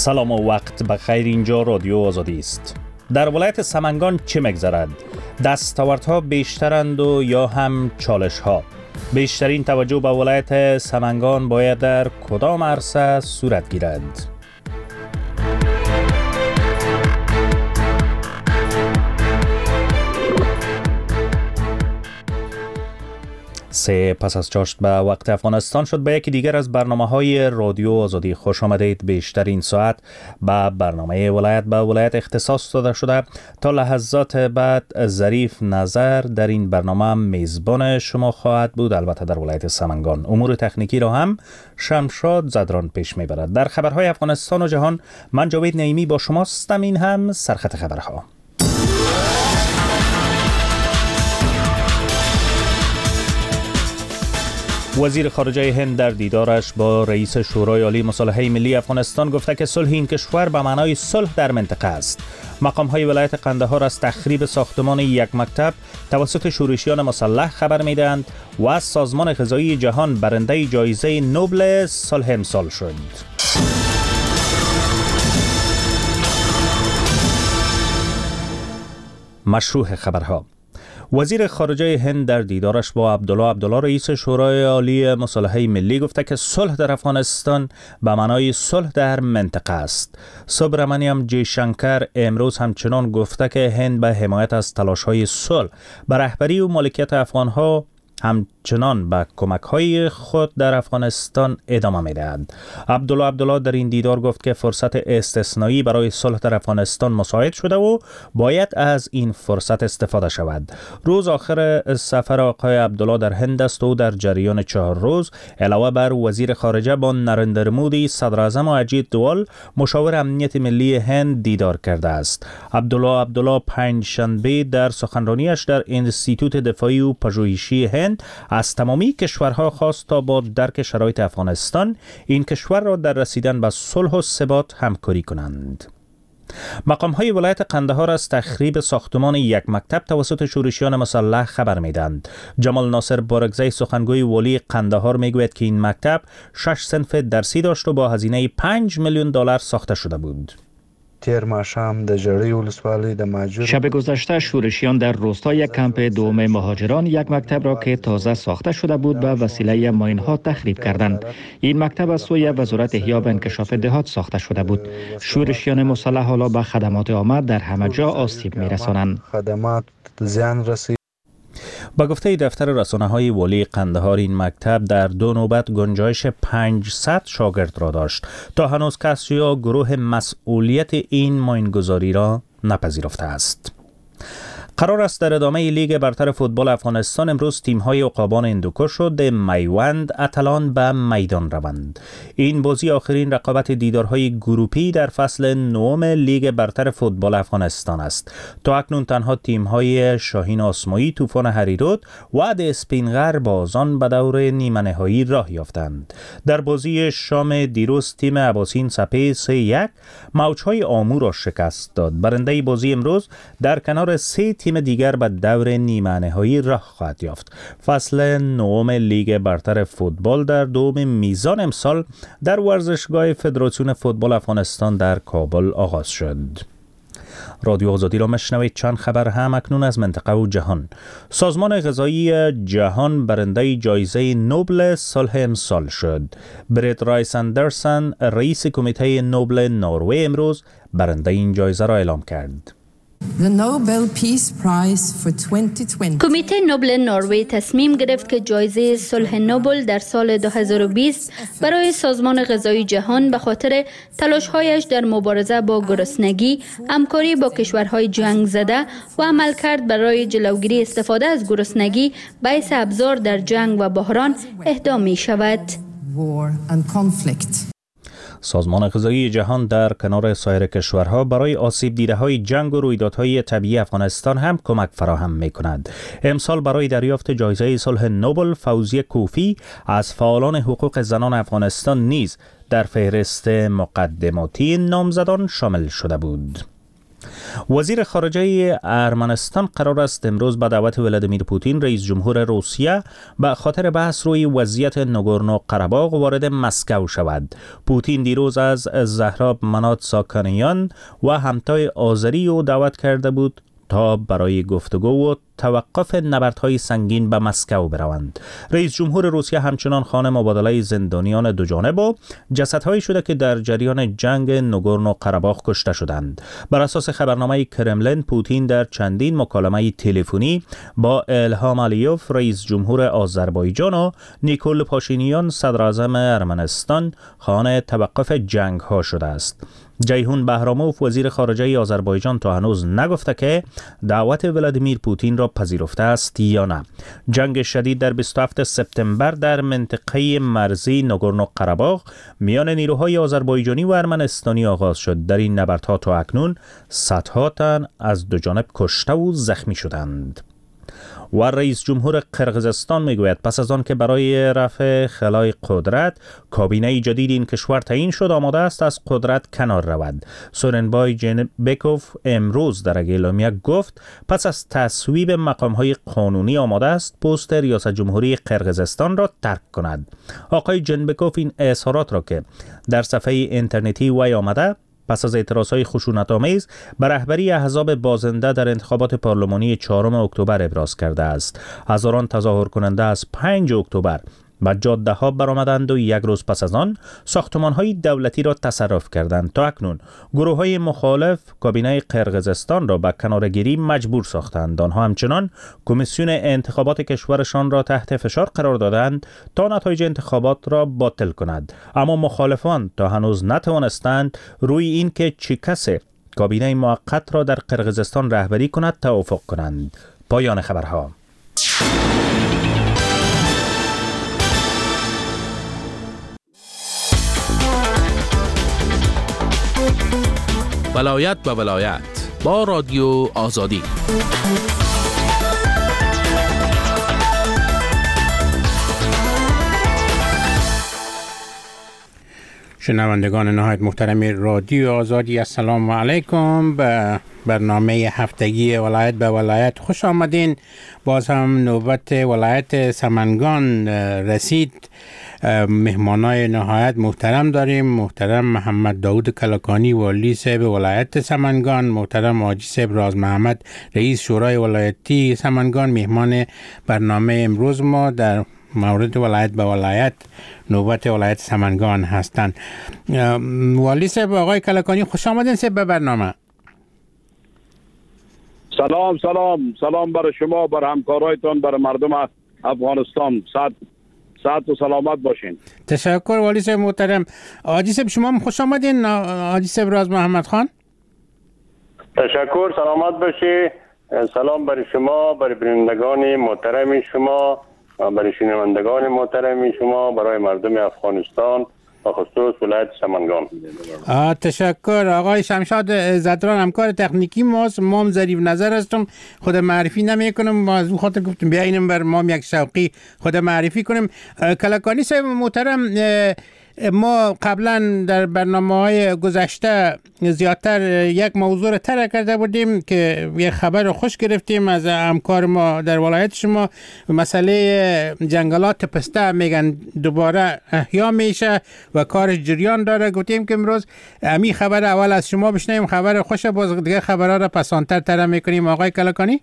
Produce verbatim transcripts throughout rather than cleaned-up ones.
سلام و وقت بخیر. اینجا رادیو آزادی است. در ولایت سمنگان چه می‌گذرد؟ دستاوردها بیشترند و یا هم چالش‌ها؟ بیشترین توجه به ولایت سمنگان باید در کدام عرصه صورت گیرد؟ سه پس از چاشت به وقت افغانستان شد به یکی دیگر از برنامه‌های رادیو آزادی خوش آمدید. بیشترین ساعت به برنامه ولایت به ولایت اختصاص داده شده. تا لحظات بعد ظریف نظر در این برنامه میزبان شما خواهد بود، البته در ولایت سمنگان. امور تکنیکی را هم شمشاد زدران پیش میبرد. در خبرهای افغانستان و جهان من جاوید نعیمی با شماستم. این هم سرخط خبرها. وزیر خارجه هند در دیدارش با رئیس شورای عالی مصالحه ملی افغانستان گفته که صلح این کشور به معنای صلح در منطقه است. مقام‌های ولایت قندهار از تخریب ساختمان یک مکتب توسط شورشیان مسلح خبر می‌دهند و از سازمان غذایی جهان برنده جایزه نوبل صلح امسال شد. مشروع خبرها. وزیر خارجه هند در دیدارش با عبدالله عبدالله رئیس شورای عالی مصالحه ملی گفته که صلح در افغانستان به معنای صلح در منطقه است. سوبرامانیام جی شنکر امروز همچنان گفته که هند به حمایت از تلاش‌های صلح به رهبری و مالکیت افغان‌ها همچنان به کمک‌های خود در افغانستان ادامه می‌دهد. عبدالله عبدالله در این دیدار گفت که فرصت استثنایی برای صلح در افغانستان مساعد شده و باید از این فرصت استفاده شود. روز آخر سفر آقای عبدالله در هند است و در جریان چهار روز علاوه بر وزیر خارجه با نریندر مودی، صدر اعظم و اجیت دوال، مشاور امنیت ملی هند دیدار کرده است. عبدالله عبدالله پنجشنبه در سخنرانیش در انستیتوت دفاعی و پژوهشی هند از تمامی کشورها خواست تا با درک شرایط افغانستان این کشور را در رسیدن به صلح و ثبات همکاری کنند. مقام‌های ولایت قندهار از تخریب ساختمان یک مکتب توسط شورشیان مسلح خبر می‌دهند. جمال ناصر بارگزی سخنگوی والی قندهار میگوید که این مکتب شش صنف درسی داشت و با هزینه پنج میلیون دلار ساخته شده بود. شب گذشته شورشیان در روستای کمپ دوم مهاجران یک مکتب را که تازه ساخته شده بود به وسیله ماین‌ها تخریب کردند. این مکتب از سوی وزارت احیا و انکشاف دهات ساخته شده بود. شورشیان مسلح حالا به خدمات عامه در همه جا آسیب می‌رسانند. خدمات زیان رسید. با گفته دفتر رسانه‌های والی قندهار این مکتب در دو نوبت گنجایش پانصد شاگرد را داشت. تا هنوز کسی یا گروه مسئولیت این ماینگذاری را نپذیرفته است. قرار است در ادامه لیگ برتر فوتبال افغانستان امروز تیم‌های عقابان هندوکش و میوند اتلان به میدان روند. این بازی آخرین رقابت دیدارهای گروپی در فصل نهم لیگ برتر فوتبال افغانستان است. تا اکنون تنها تیم‌های شاهین آسمایی، طوفان هریرود و د اسپینغر بازان به دور نیمه نهایی راه یافتند. در بازی شام دیروز تیم اباسین سپه سه یک موج‌های آمو را شکست داد. برنده بازی امروز در کنار سه تیم دیگر به دور نیمه نهایی راه خواهد یافت. فصل نهم لیگ برتر فوتبال در دوم میزان امسال در ورزشگاه فدراسیون فوتبال افغانستان در کابل آغاز شد. رادیو آزادی را مشنوید. چند خبر هم اکنون از منطقه و جهان. سازمان غذایی جهان برنده جایزه نوبل صلح امسال شد. برت رایس اندرسن رئیس کمیته نوبل نروژ امروز برنده این جایزه را اعلام کرد. کمیته نوبل نروژ تصمیم گرفت که جایزه صلح نوبل در سال دو هزار و بیست برای سازمان غذایی جهان به خاطر تلاش‌هایش در مبارزه با گرسنگی، همکاری با کشورهای جنگ زده و عملکرد برای جلوگیری استفاده از گرسنگی باعث ابزار در جنگ و بحران اهدا می شود. سازمان غذایی جهان در کنار سایر کشورها برای آسیب دیده‌های جنگ و رویدادهای طبیعی افغانستان هم کمک فراهم می‌کند. امسال برای دریافت جایزه صلح نوبل فوزیه کوفی از فعالان حقوق زنان افغانستان نیز در فهرست مقدماتی نامزدان شامل شده بود. وزیر خارجه ارمنستان قرار است امروز به دعوت ولادیمیر پوتین رئیس جمهور روسیه به خاطر بحث روی وضعیت ناگورنو قره‌باغ وارد مسکو شود. پوتین دیروز از زهراب منات ساکانیان و همتای آذری او دعوت کرده بود تا برای گفتگو و توقف نبردهای سنگین به مسکو بروند. رئیس جمهور روسیه همچنان خواهان مبادله زندانیان دو جانبه و جسدهایی شده که در جریان جنگ ناگورنو قره‌باغ کشته شدند. بر اساس خبرنامه کرملین، پوتین در چندین مکالمه تلفنی با الهام علیوف رئیس جمهور آذربایجان و نیکول پاشینیان صدر اعظم ارمنستان خواهان توقف جنگ ها شده است. جیهون بهراموف وزیر خارجه آذربایجان تا هنوز نگفته که دعوت ولادیمیر پوتین را پذیرفته است یا نه. جنگ شدید در بیست و هفتم سپتامبر در منطقه مرزی ناگورنو قره‌باغ میان نیروهای آذربایجانی و ارمنستانی آغاز شد. در این نبردها تا اکنون صدها تن از دو جانب کشته و زخمی شدند. و رئیس جمهور قرقیزستان میگوید پس از آن که برای رفع خلای قدرت کابینه جدید این کشور تعیین شد آماده است از قدرت کنار رود. سورنبای جنبکوف امروز در اعلامیه گفت پس از تصویب مقام‌های قانونی آماده است پست ریاست جمهوری قرقیزستان را ترک کند. آقای جنبکوف این اظهارات را که در صفحه اینترنتی وی آمده پس از اعتراضهای خشونت‌آمیز به رهبری احزاب بازنده در انتخابات پارلمانی چهارم اکتبر ابراز کرده است. هزاران تظاهر کننده از پنج اکتبر به جاده ها برآمدند و یک روز پس از آن ساختمان‌های دولتی را تصرف کردند. تا اکنون گروه‌های مخالف کابینه قرقیزستان را به کناره‌گیری مجبور ساختند. آنها همچنان کمیسیون انتخابات کشورشان را تحت فشار قرار دادند تا نتایج انتخابات را باطل کند. اما مخالفان تا هنوز نتوانستند روی این که چه کسی کابینه موقت را در قرقیزستان رهبری کند توافق کنند. پایان خبرها. ولایت به ولایت با رادیو آزادی. شنوندگان نهایت محترم رادیو آزادی، السلام علیکم. به برنامه هفتگی ولایت به ولایت خوش آمدین. باز هم نوبت ولایت سمنگان رسید. مهمانای نهایت محترم داریم. محترم محمد داود کلکانی والی صاحب ولایت سمنگان، محترم حاجی صاحب راز محمد رئیس شورای ولایتی سمنگان مهمان برنامه امروز ما در مورد ولایت به ولایت نوبت ولایت سمنگان هستند. والی صاحب آقای کلکانی خوش آمدین صاحب به برنامه. سلام سلام سلام برای شما، برای همکارایتان، برای مردم افغانستان. صحت صحت و سلامت باشین. تشکر والی صاحب محترم. حاجی صاحب شما هم خوش آمدین. حاجی صاحب راز محمد خان. تشکر، سلامت باشی. سلام برای شما، برای بینندگان محترم شما، برای شنوندگان محترم شما، برای مردم افغانستان و خصوص ولایت سمنگان. تشکر. آقای شمشاد زدران همکار تکنیکی ماست. ما هم ظریف نظر هستم، خود معرفی نمی کنم، از اون خاطر گفتم بیاینم بر ما یک شوقی خود معرفی کنیم. کلکانی صاحب محترم، ما قبلا در برنامه‌های گذشته زیادتر یک موضوع را طرح کرده بودیم که یک خبر خوش گرفتیم از همکار ما در ولایت شما. مسئله جنگلات پسته میگن دوباره احیا میشه و کارش جریان داره. گفتیم که امروز همین خبر اول از شما بشنویم، خبر خوشه، باز دیگه خبرها را پسانتر طرح میکنیم. آقای کلکانی.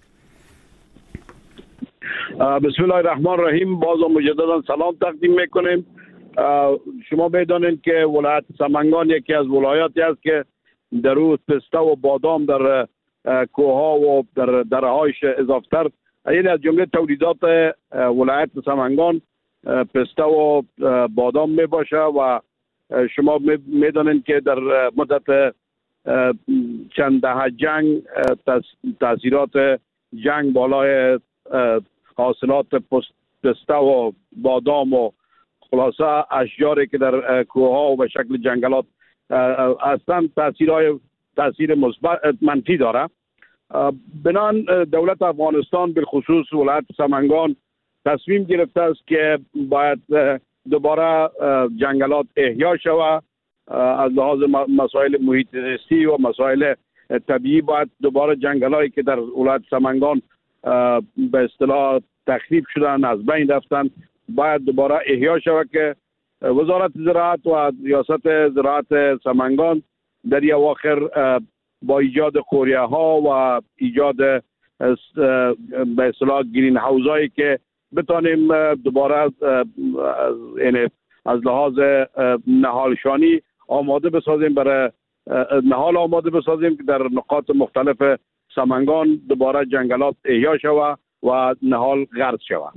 بسم الله الرحمن الرحیم. باز مجددا سلام تقدیم میکنیم. شما بدانید که ولایت سمنگان یکی از ولایاتی است که در او پسته و بادام در کوهها و در درهایش اضافتر، این از جمله تولیدات ولایت سمنگان پسته و بادام می باشه و شما میدانید که در مدت چند دهه جنگ تاثیرات جنگ بالای حاصلات پسته و بادام و خلاصه اشجاری که در کوهها و به شکل جنگلات هستند تاثیرهای تاثیر مثبت منفی داره. بنان دولت افغانستان بالخصوص ولایت سمنگان تصمیم گرفته است که باید دوباره جنگلات احیا شود از لحاظ مسائل محیط زیستی و مسائل طبیعی باید دوباره جنگلایی که در ولایت سمنگان به اصطلاح تخریب شدن، از بین رفتن، باید دوباره احیا شود که وزارت زراعت و ریاست زراعت سمنگان در این اواخر با ایجاد قوریه ها و ایجاد به اصطلاح گرین هاوس هایی که بتانیم دوباره یعنی از لحاظ نهالشانی آماده بسازیم، برای نهال آماده بسازیم که در نقاط مختلف سمنگان دوباره جنگلات احیا شود و نهال غرس شود.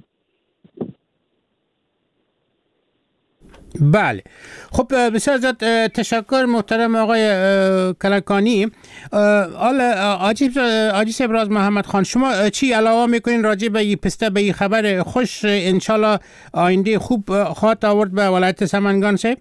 بله، خب بسیار زیاد تشکر محترم آقای کلکانی. حالا آجی سبراز محمد خان، شما چی علاوه میکنین راجع به این پسته، به این خبر خوش انشالله آینده خوب خواهد آورد به ولایت سمنگان؟ سه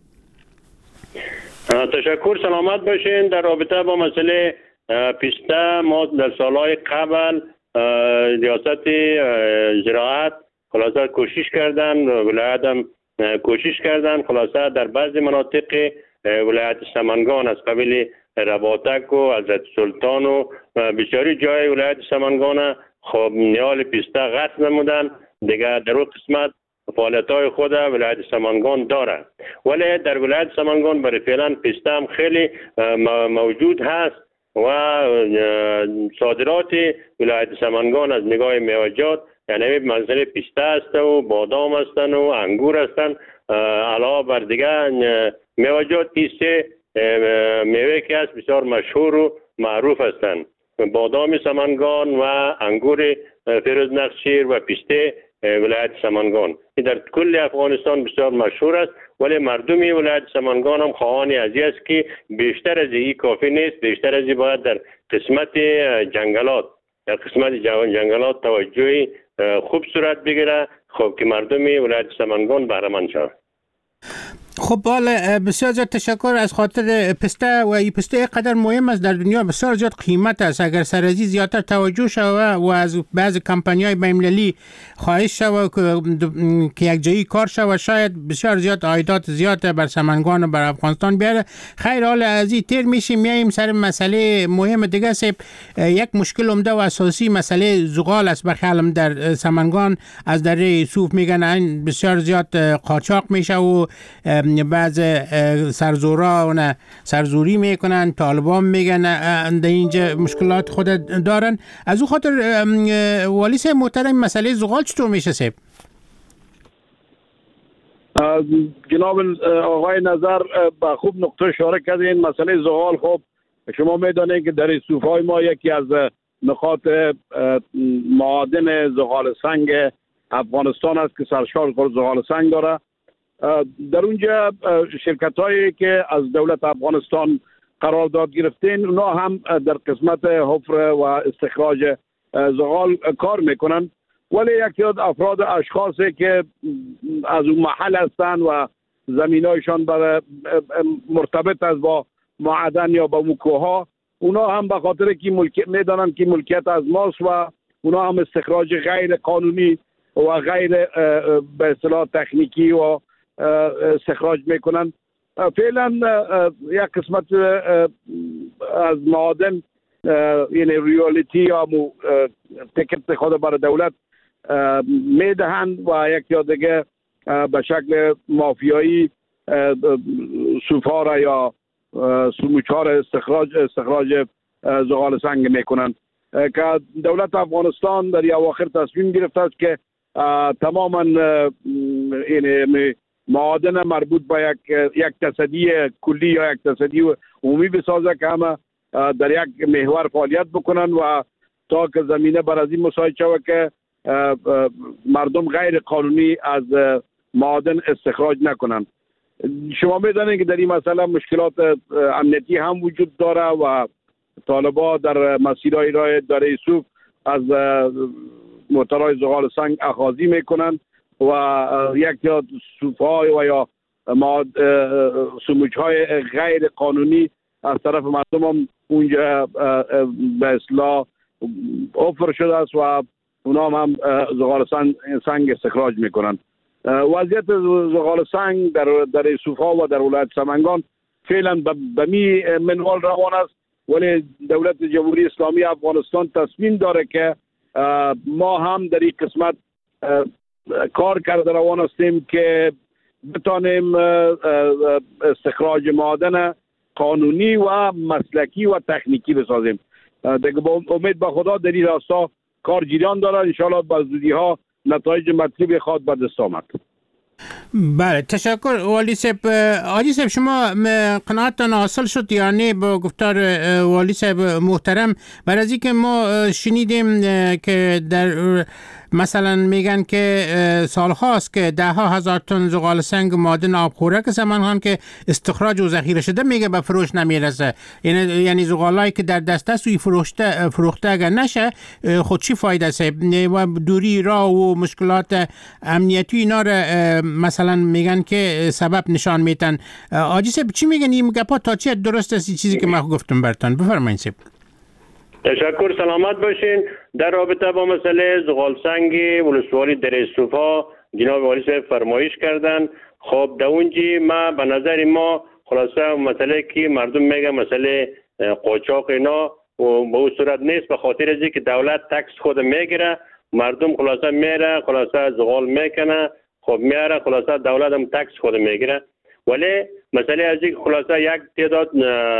تشکر، سلامت باشین. در رابطه با مسئله پسته ما در سالهای قبل ریاست زراعت خلاصه کوشش کردن، ولایت هم کوشش کردن، خلاصه در بعضی مناطق ولایت سمنگان از قبیل رباطک و حضرت سلطان و بسیاری جای ولایت سمنگان خب نیال پسته غرس نمودن. دیگه در اون قسمت فعالیت‌های خود ولایت سمنگان داره، ولی در ولایت سمنگان برای فعلا پسته هم خیلی موجود هست و صادرات ولایت سمنگان از نگاه میوه‌جات یعنی مسئله پسته است و بادام هستن و انگور هستن، علاوه بر دیگه میوه‌جات ایسته میوه که است بسیار مشهور و معروف هستند. بادام سمنگان و انگور فیروز نخشیر و پسته ولایت سمنگان در کل افغانستان بسیار مشهور است، ولی مردمی ولایت سمنگان هم خواهان از این است که بیشتر از این کافی نیست، بیشتر از این باید در قسمت جنگلات در قسمت جنگلات توجهی خوب صورت بگیره، خب که مردمی ولایت سمنگان بهره مند شوند. خب بالا بسیار زیاد تشکر از خاطر پسته و این پسته قدر مهم است در دنیا، بسیار زیاد قیمت است. اگر سرازی زیادتر توجه شود و از بعض کمپانی‌های بین‌المللی خواهش شود که یک جایی کار شود، شاید بسیار زیاد عایدات زیاد بر سمنگان و بر افغانستان بیاره. خیر، حال از این تیر میشیم میایم سر مسئله مهم دیگه. سب یک مشکل عمده و اساسی مسئله زغال است. بخیالم در سمنگان از دره سوف میگن این بسیار زیاد قاچاق میشه و بعض سرزورا و سرزوری میکنن، طالبان میگن در اینجا مشکلات خود دارن. از او خاطر والی صاحب محترم مسئله زغال چطور میشه صاحب؟ جناب آقای نظر با خوب نقطه اشاره کردین. مسئله زغال خب شما میدانید که در صوفای ما یکی از نقاط معادن زغال سنگ افغانستان است که سرشار خود زغال سنگ داره. در اونجا شرکت هایی که از دولت افغانستان قرارداد گرفتین اونا هم در قسمت حفر و استخراج زغال کار میکنن، ولی یکی از افراد اشخاصی که از اون محل هستن و زمینایشان برای مرتبط است با معدن یا با موکوها، اونا هم به خاطر که ملکیت میدانن که ملکیت از ماست و اونا هم استخراج غیر قانونی و غیر به اصطلاح تکنیکی و استخراج میکنن. فعلا یک قسمت از معادن یعنی ریالیتی یا تکت خود برای دولت میدهند و یک یا دیگه به شکل مافیایی سوفار یا سموچار استخراج استخراج زغال سنگ میکنند که دولت افغانستان در اواخر تصمیم گرفته است که تماما یعنی معادن مربوط به یک یک تصدی کلی یا یک تصدی عمومی بسازه که همه در یک محور فعالیت بکنن و تا که زمینه بر از این مساعد شود که مردم غیر قانونی از معادن استخراج نکنند. شما میدانید که در این مسئله مشکلات امنیتی هم وجود داره و طالبا در مسیرهای راه دره سوف از موترهای زغال سنگ اخاذی میکنند و یک یا سوفهای و یا سموچهای غیر قانونی از طرف مردم هم اونجا به اصطلاح افر شده است و اونا هم زغال سنگ استخراج میکنند. وضعیت زغال سنگ در در سوفها و در ولایت سمنگان فعلا به می منوال روان است ولی دولت جمهوری اسلامی افغانستان تصمیم داره که ما هم در این قسمت کار کرده روان هستیم که بتانیم استخراج معادن قانونی و مسلکی و تکنیکی بسازیم. دیگه با امید به خدا در این راستا کار جریان داره، انشاءالله با زودی ها نتایج مطلوبی خواهد به دست آمد. بله تشکر والی صاحب. حاجی صاحب شما قناعتتان حاصل شد یعنی با گفتار والی صاحب محترم؟ برای از اینکه ما شنیدیم که در مثلا میگن که سال هاست که ده ها هزار تن زغال سنگ معادن آبخورک زمان هم که استخراج و ذخیره شده میگه به فروش نمیرسه. یعنی یعنی زغالایی که در دست است و فروخته فروخته اگر نشه خود چی فایده است؟ و دوری راه و مشکلات امنیتی اینا را مثلا میگن که سبب نشان میتن. حاجی صاحب چی میگن این گپا تا چه درست است چیزی که من گفتم برتون؟ بفرمایید صاحب. تشکر، سلامت باشین. در رابطه با مسئله زغال سنگ ولسوالی در صوفا جناب والی صاحب فرمایش کردن. خب در اونجی ما به نظر ما خلاصه مسئله که مردم میگه مسئله قاچاق اینا و به اون صورت نیست، به خاطر از اینکه دولت تکس خود میگیره، مردم خلاصه میره خلاصه زغال میکنه، خب میاره خلاصه دولت هم تکس خود میگیره. ولی مسئله از اینکه خلاصه یک تعداد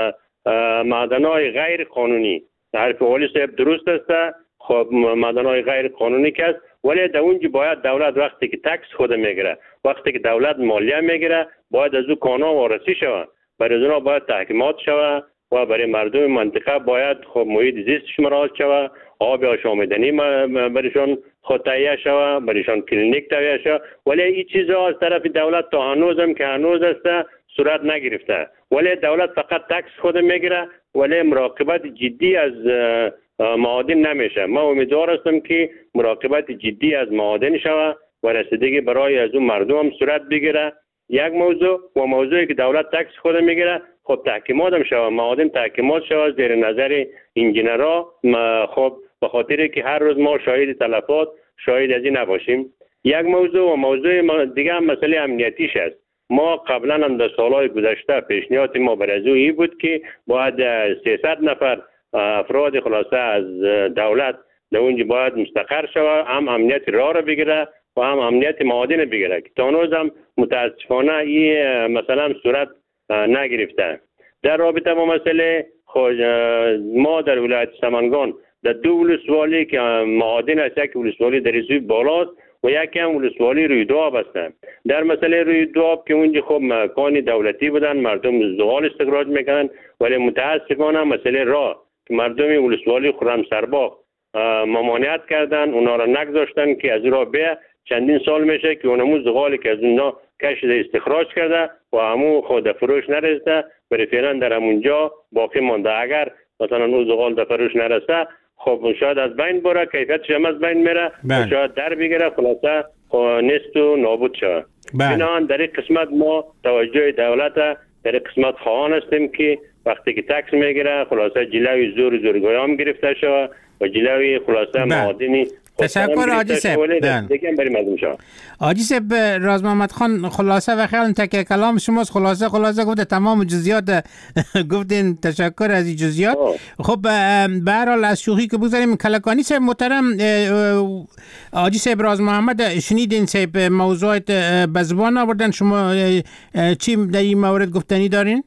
معدن‌های غیر قانونی، حرف والی صاحب درست است، خب معدن‌های غیر قانونی که است، ولی در اونجا باید دولت وقتی که تکس خود میگیره، وقتی که دولت مالیه میگیره، باید از او قانون وارسی شود، برای اونا باید تحکیمات شود و برای مردم منطقه باید خب محیط زیستش مراعات شود، آب آشامیدنی برایشان خود تهیه شود، برایشان کلینیک تهیه شود. ولی این چیزها از طرف دولت تا هنوز هم که هنوز است صورت نگرفته. ولی دولت فقط تکس خود میگیره ولی مراقبت جدی از معادن نمیشه. ما امیدوار هستم که مراقبت جدی از معادن شود و رسیدگی برای از اون مردم هم صورت بگیره. یک موضوع و موضوعی که دولت تکس خود میگیره خب تحکیمات هم شود، معادن تحکیمات شود زیر نظر انجینرها. خب به خاطر که هر روز ما شاهد تلفات شاهد از این نباشیم. یک موضوع و موضوع دیگه هم مسئله امنیتیش است. ما قبلا هم در سالهای گذشته پیشنهاد ما برای این بود که باید سیصد نفر افراد خلاصه از دولت در اونجا باید مستقر شود، هم امنیت راه را بگیره و هم امنیت معادن بگیره که تا هنوز هم متاسفانه این مثلا صورت نگرفته. در رابطه با مسئله ما در ولایت سمنگان در دو ولسوالی که معادن است، یک ولسوالی در سوی بالاست و یکی هم ولسوالی روی دو آب هستند. در مسئله روی دو آب که اونجا خب مکان دولتی بودن، مردم زغال استخراج میکنن، ولی متاسفانه مسئله راه که مردم ولسوالی خرم سرباغ ممانعت کردن، اونا را نگذاشتن که از راه بیا. چندین سال میشه که اونمو زغالی که از اونا کشیده استخراج کرده و همو خود فروش نرسیده، برای فعلا در همونجا باقی مانده. اگر مثلا اون زغال در فروش نرسه خب شاید از بین بره، کیفیتش هم از بین میره، شاید در بگیره، خلاصه نیست و نابود شود. بنابراین در این قسمت ما توجه دولت در این قسمت خواهان هستیم که وقتی که تکس میگیره خلاصه جلوی زور زورگویی هم گرفته شود و جلوی خلاصه معادنی. تشکر حاجی صاحب. حاجی صاحب راز محمد خان خلاصه و خیال تک کلام شماست. خلاصه خلاصه گفته تمام جزئیات گفتین. تشکر از این جزئیات. خب به هر حال از شوخی که بگذاریم، کلکانی صاحب محترم، حاجی صاحب راز محمد شنیدین صاحب موضوعات به زبان آوردن، شما چی در این مورد گفتنی دارین؟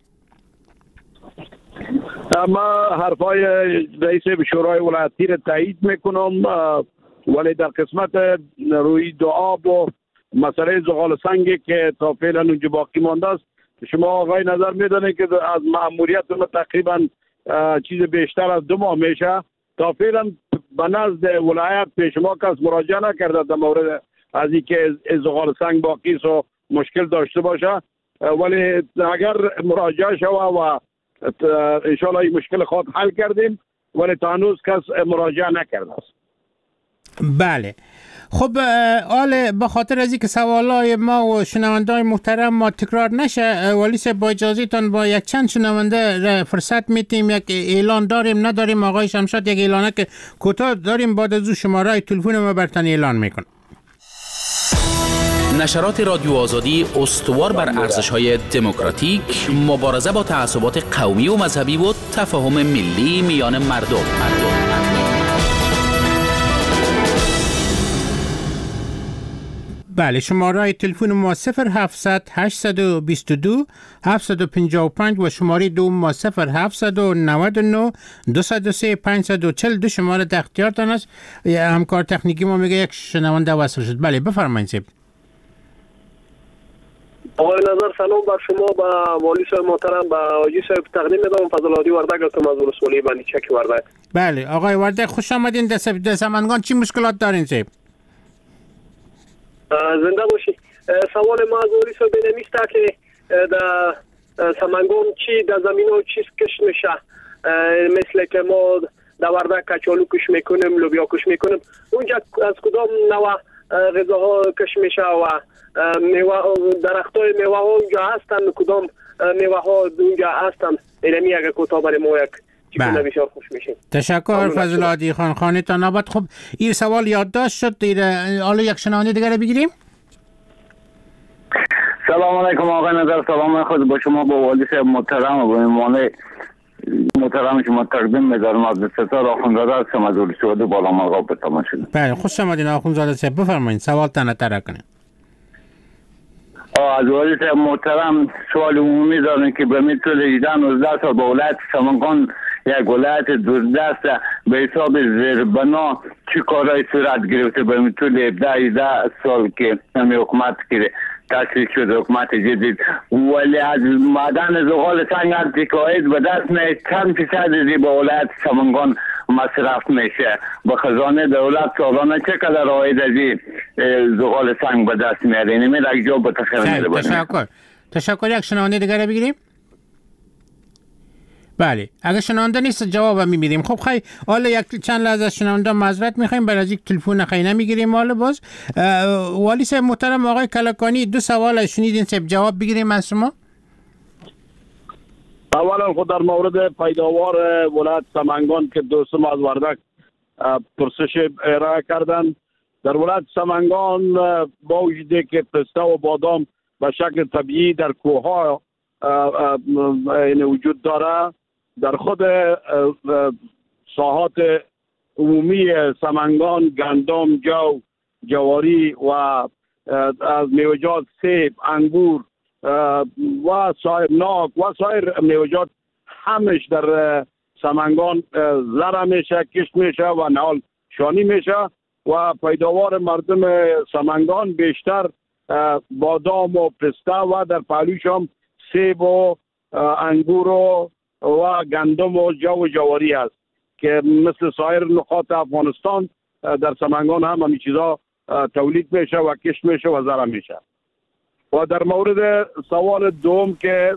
ما حرفای رئیس شورای ولایتی را تایید میکنم، ولی در قسمت روی دو آب و مسئله زغال سنگی که تا فعلا اونجا باقی مانده است، شما آقای نظر میدانید که از مأموریت ما تقریبا چیز بیشتر از دو ماه میشه. تا فعلا به نزد ولایت پیش ما کس مراجعه نکرده در مورد از اینکه زغال سنگ باقی است و مشکل داشته باشه، ولی اگر مراجعه شود و انشاءالله این مشکل خود حل کردیم، ولی تا هنوز کس مراجعه نکرده است. بله. خب آل به خاطر از اینکه سوالای ما و شنونده‌های محترم ما تکرار نشه، والی صاحب با اجازهتون با یک چند شنونده فرصت میتیم، یک اعلان داریم نداریم؟ آقای شمشاد یک اعلانه که کوتاه داریم، بعد از او شماره تلفن ما برتن اعلان میکنم. نشرات رادیو آزادی استوار بر ارزش‌های دموکراتیک، مبارزه با تعصبات قومی و مذهبی و تفاهم ملی میان مردم. بله، شماره تلفن ما صفر هفتصد هشتصد و بیست و دو هفتصد و پنجاه و پنج و شماره دوم ما صفر هفتصد و نود و نه دویست و سه پانصد و چهل دو شماره در اختیارتان است. همکار تکنیکی ما میگه یک شنونده وصل شد. بله بفرمایید سیب. آقای نظر سلام بر شما، با والی صاحب محترم، با آجی صاحب تقدیم میدم. فضل‌آبادی وردک هستم از ولسوالی بندی چک وردک. بله آقای وردک خوش آمدین. در سمنگان چی مشکلات دارین سیب؟ زنده باشی. سوال ما از والی صاحب نمیسته که در سمنگان چی در زمین ها چیز کش میشه، مثل که ما در وردک کچالو کش میکنیم، لوبیا کش میکنیم، اونجا از کدام نوع غذاها کش میشه و میوه درختای میوه ها اونجا هستن، کدام میوه ها اونجا هستن؟ اینمی اگه کوتاه برای ما یک چیزی بسیار خوش میشه. تشکر فضل‌آبادی خان. خانتان آباد. خب این سوال یادداشت شد. حالا یک شنونده دیگه بگیریم. سلام علیکم آقای نظر، سلام خود با شما، با والی صاحب محترم و با ایمان محترم شما تقدیم می‌دارم. از ستار آخوندزاده هستم از ولسوالی بالا مرغاب به تماشا. بله خوش آمدین آخوندزاده صاحب، بفرمایید سوال تنه تره کنید. از والی صاحب محترم سوال عمومی دارم که به میتول هجده نوزده سال با ولایت سمنگان یک ولایت دوردست به حساب زیربنا چی کارهای صورت گرفته به میتول هفده هجده سال که همی حکومت که تأسیس شد، حکومت جدید، ولی از معدن زغال سنگ از تکاید به دست میاد چند فیصد با ولایت سمنگان مصرف میشه؟ به خزانه دولت سالانه چقدر عاید از زغال سنگ به دست میاد؟ اینه میره یک جا به تخیر میره. تشکر. تشکر. یک شنونده دیگر بگیریم. بله اگه شنونده نیست جواب می‌بینیم. خب خیلی حالا یک چند لحظه شنونده معذرت می‌خوایم، برای از یک تلفن خیلی نمی‌گیریم. حالا باز والی صاحب محترم آقای کلکانی دو سوال شنیدین صاحب، جواب بگیریم از شما. اولا خود در مورد پیداوار ولایت سمنگان که دوستم از وردک پرسش ارائه کردن، در ولایت سمنگان با وجودی که پسته و بادام به شکل طبیعی در کوه‌ها وجود داره، در خود ساحات عمومی سمنگان گندم، جو، جواری و از میوه‌جات سیب، انگور و سایر ناک و سایر میوه‌جات همش در سمنگان زرع میشه، کشت میشه و نهال شانی میشه و پیداوار مردم سمنگان بیشتر بادام و پسته و در پهلوش هم سیب و انگور و و گندم و جو و جواری است که مثل سایر نقاط افغانستان در سمنگان هم همین چیزا تولید میشه و کشت میشه و زرع میشه. و در مورد سوال دوم که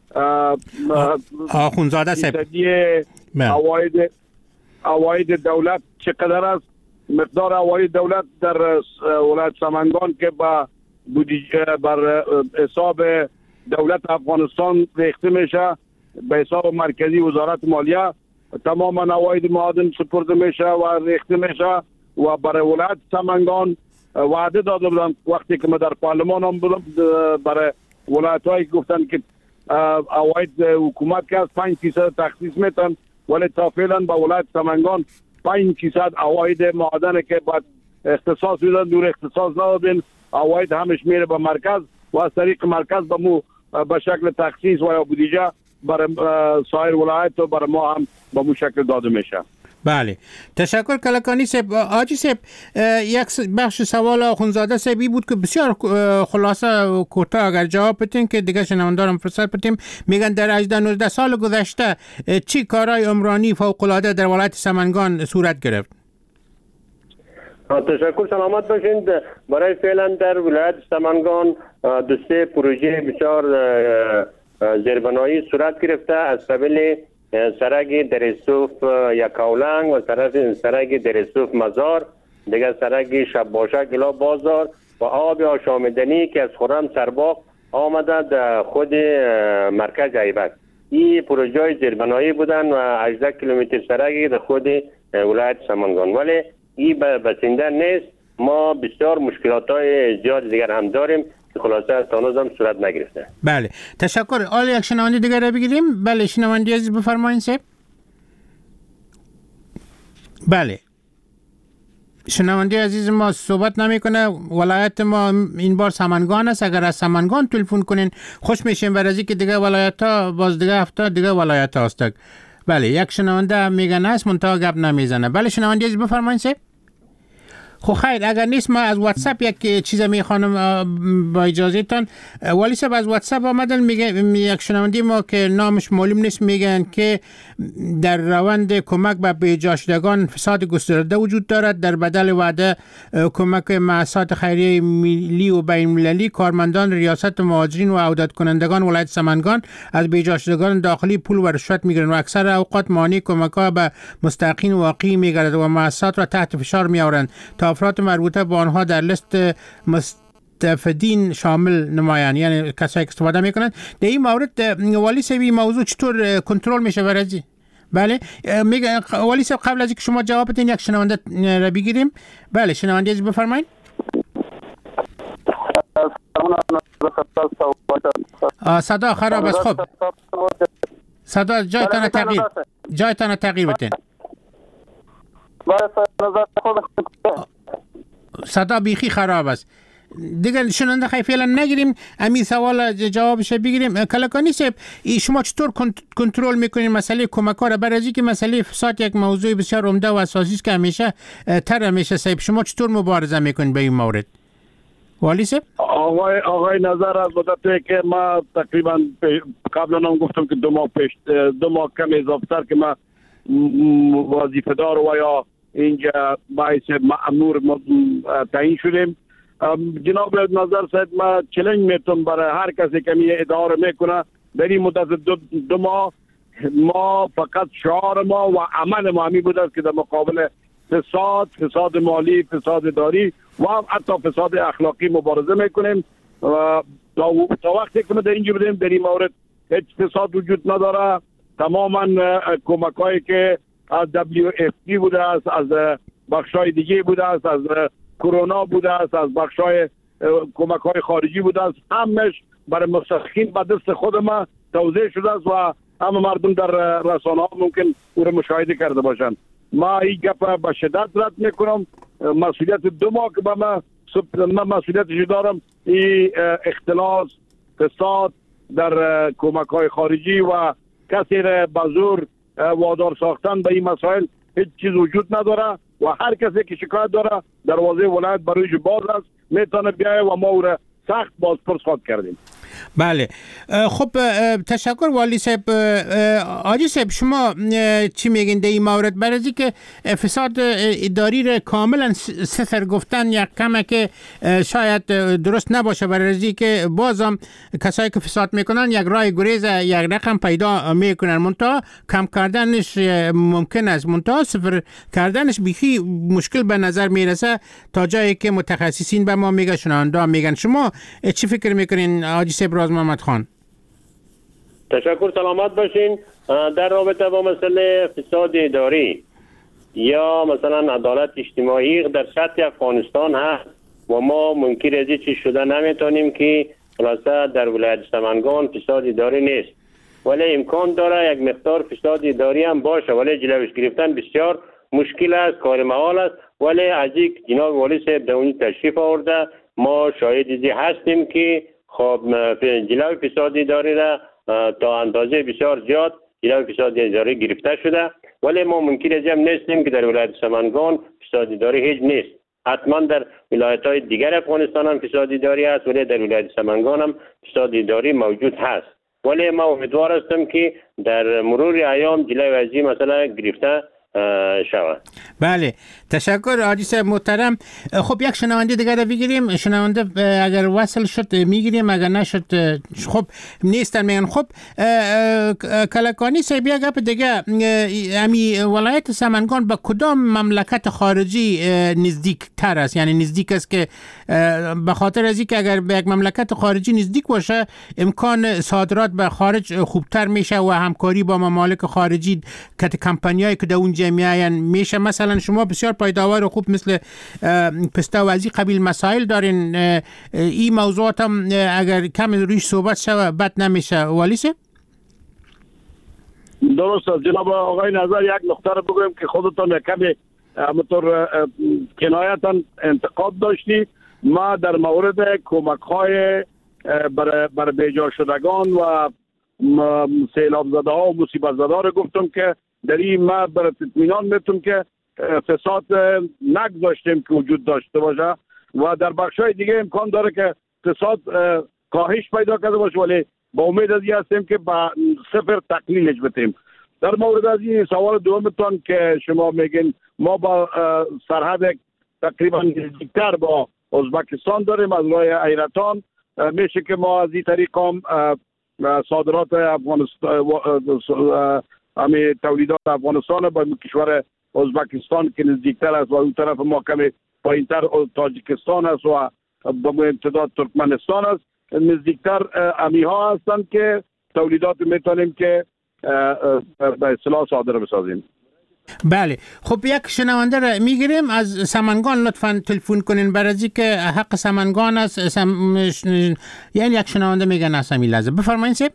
آخوندزاده صاحب اواید اواید دولت چقدر است؟ مقدار اواید دولت در ولایت سمنگان که با بودجه بر حساب دولت افغانستان ریخته میشه به حساب مرکزی وزارت مالیه، تمام اواید معادن سپرده میشه و ریخته میشه و برای ولایت سمنگان وعده داده بودن وقتی که ما در پارلمان هم بودم برای ولایت هایی گفتن که اواید حکومت که از پنج فیصد تخصیص میتن، ولی تا فعلا با ولایت سمنگان پنج فیصد اواید معادن که باید اختصاص بدن دور اختصاص ندادن، اواید همش میره به مرکز و از طریق مرکز به مو به شکل تخصیص و یا بودجه برای سایر ولایت و برای ما هم به مو شکل داده میشه. بله تشکر کلکانی صاحب. آجی صاحب یک بخش سوال آخوندزاده صاحبی بود که بسیار خلاصه کوتاه اگر جواب بدین که دیگه شنوندارم فرصت بدیم. میگن در هجده نوزده سال گذشته چی کارهای عمرانی فوق العاده در ولایت سمنگان صورت گرفت؟ تشکر، سلامت باشین. برای فعلا در ولایت سمنگان دو سه پروژه بسیار زیربنایی صورت گرفته از قبیل سرک درسوف یکاولنگ و سرک درسوف مزار، دیگر سرک شباشه گلا بازار و آب آشامیدنی که از خرم سرباغ آمده در خود مرکز ایبک. این پروژه زیربنایی بودن و هجده کیلومتر سرک در خود ولایت سمنگان، ولی این بسنده نیست. ما بسیار مشکلات های زیاد دیگر هم داریم که خلاصه از تانوز هم صورت نگرفته. بله تشکر. آلی یک شنونده دیگر را بگیریم. بله شنونده عزیز بفرمایید سه. بله شنونده عزیز ما صحبت نمیکنه. ولایت ما این بار سمنگان است. اگر از سمنگان تلفن کنین خوش میشیم، برای اینکه دیگه ولایت ها باز دیگه هفته دیگه ولایت ها است. بله یک شنونده میگن است منتها گپ نمیزنه. بله شنونده عزیز بفرمایید سه. خب خیر اگر نیست ما از واتساپ یک چیز میخوانم با اجازه تان. والی صاحب از واتساپ آمدن میگه یک شنونده ما که نامش معلوم نیست میگن که در روند کمک به بیجا شدگان فساد گسترده وجود دارد. در بدل وعده کمک مؤسسات خیریه ملی و بین المللی کارمندان ریاست مهاجرین و عودت کنندگان ولایت سمنگان از بیجا شدگان داخلی پول و رشوت میگیرن و اکثر اوقات مانع کمک ها به مستحقین واقعی میگردد و مؤسسات را تحت فشار میآورند تا افراد مربوطه به آنها در لیست مستفیدین شامل نمایند، یعنی کسایی که استفاده میکنند. در این مورد والی صاحب این موضوع چطور کنترل میشه برای؟ بله میگه والی صاحب قبل از اینکه شما جواب بدین یک شنونده را بگیریم. بله شنونده عزیز بفرمایید. صدا خراب است. خب صدا جایتان تغییر جایتان تغییر بدین. صدا بیخی خراب است دیگه. شنونده خیلی فعلا نگیریم. همین سوال جوابش بگیریم. کلکانی صاحب شما چطور کنترل میکنین مسئله کمک ها را؟ برای اینکه مسئله فساد یک موضوع بسیار عمده و اساسی است که همیشه تر همیشه صاحب شما چطور مبارزه میکنین به این مورد؟ والی صاحب آقای آقای نظر از مدتی که ما تقریبا قبلا هم گفتم که دو ماه پیش دو ماه کم اضافه تر که ما وظیفه دار و یا اینجا باعث مأمور تعیین شدیم. جناب نظر صاحب ما چلنج میتونم برای هر کسی که می اداره میکنه در این مدت دو, دو ماه ما فقط شعار ما و عمل ما همی بوده که در مقابل فساد فساد مالی فساد داری و حتی فساد اخلاقی مبارزه میکنیم. و تا وقتی که ما در اینجا بودیم در این مورد هیچ فساد وجود نداره. تماما کمک هایی که از دبلیو اف پی بوده است، از بخشای دیگه بوده است، از کرونا بوده است، از بخشای کمک های خارجی بوده است، همش برای مستحقین به دست خود ما توزیع شده است و همه مردم در رسانه ها ممکن او را مشاهده کرده باشند. ما این گپ به شدت رد میکنم. مسئولیت دو ماه که به ما من مسئولیتش دارم این اختلاس فساد در کمک های خارجی و کسی را به زور وادار ساختن به این مسائل هیچ چیز وجود نداره و هر کسی که شکایت داره دروازه ولایت برایش باز است، میتونه بیایه و ما او را سخت بازپرس خواهد کردیم. بله خب تشکر والی صاحب. آجی صاحب شما چی میگین در این مورد؟ برای اینکه فساد اداری را کاملا صفر گفتن یک کمه که شاید درست نباشه، برای اینکه بازم کسایی که فساد میکنن یک راه گریز یک رقم پیدا میکنن، منتها کم کردنش ممکن است، منتها صفر کردنش بیخی مشکل به نظر میرسه تا جایی که متخصصین به ما میگن شنونده میگن. شما چی فکر میکنین آجی صاحب راز محمد خان؟ تشکر، سلامت باشین. در رابطه با مسئله فساد اداری یا مثلا عدالت اجتماعی در سطح افغانستان هست و ما منکر از چیز شده نمیتونیم که خلاصه در ولایت سمنگان فساد اداری نیست، ولی امکان داره یک مقدار فساد اداری هم باشه، ولی جلوش گرفتن بسیار مشکل است، کار محال است. ولی از یک جناب والی صاحب در اون تشریف آورده ما شاهد ازی هستیم که خب جلوی فساد اداری را تا اندازه بسیار زیاد جلوی فساد اداری گرفته شده، ولی ما منکر از هم نیستیم که در ولایت سمنگان فساد اداری هیچ نیست. حتما در ولایت های دیگر افغانستان هم فساد اداری هست، ولی در ولایت سمنگان هم فساد اداری موجود هست. ولی ما امیدوار هستم که در مرور ایام جلوی از این مسئله گرفته شود. بله تشکر حاجی صاحب محترم. خب یک شنونده دیگر رو بگیریم. شنونده اگر وصل شد میگیریم، اگر نشد خب نیستن میگن. خب کلکانی صاحب یک گپ دیگه، امی ولایت سمنگان به کدام مملکت خارجی نزدیک تر است؟ یعنی نزدیک است که به خاطر از اینکه اگر به یک مملکت خارجی نزدیک باشه امکان صادرات به خارج خوبتر میشه و همکاری با ممالک خارجی که کمپانیایی که در اونجا نتیجه میاین؟ میشه مثلا شما بسیار پایداور و خوب مثل پسته و از این قبیل مسائل دارین، این موضوعات هم اگر کم رویش صحبت شود بد نمیشه والیسه؟ درست است جناب آقای نظر، یک نقطه رو بگویم که خودتان کمی همونطور کنایتا انتقاد داشتی. ما در مورد کمک های برای بر بیجا شدگان و سیلاب زده ها و مصیبت زده ها رو گفتم که در این ما برای اطمینان میتونم که فساد نگذاشتیم که وجود داشته باشه و در بخش های دیگه امکان داره که فساد کاهش پیدا کرده باشه، ولی با امید از این هستیم که با صفر تقلیلش بتیم. در مورد از این سوال دومتون که شما میگین ما با سرحد تقریبا نزدیکتر با ازبکستان داریم از راه ایرتان، میشه که ما از این طریق هم صادرات افغانستان همه تولیدات افغانستان با کشور ازبکستان که نزدیکتر است و اون طرف ما کمی پایینتر تاجیکستان است و به امتداد ترکمنستان است، نزدیکتر امی ها هستند که تولیدات میتونیم که به اصطلاح صادر بسازیم. بله خب یک شنونده را میگیریم از سمنگان، لطفا تلفن کنین برای از که حق سمنگان است. سم... یعنی یک شنونده میگن از همین لحظه. بفرمایید سیب.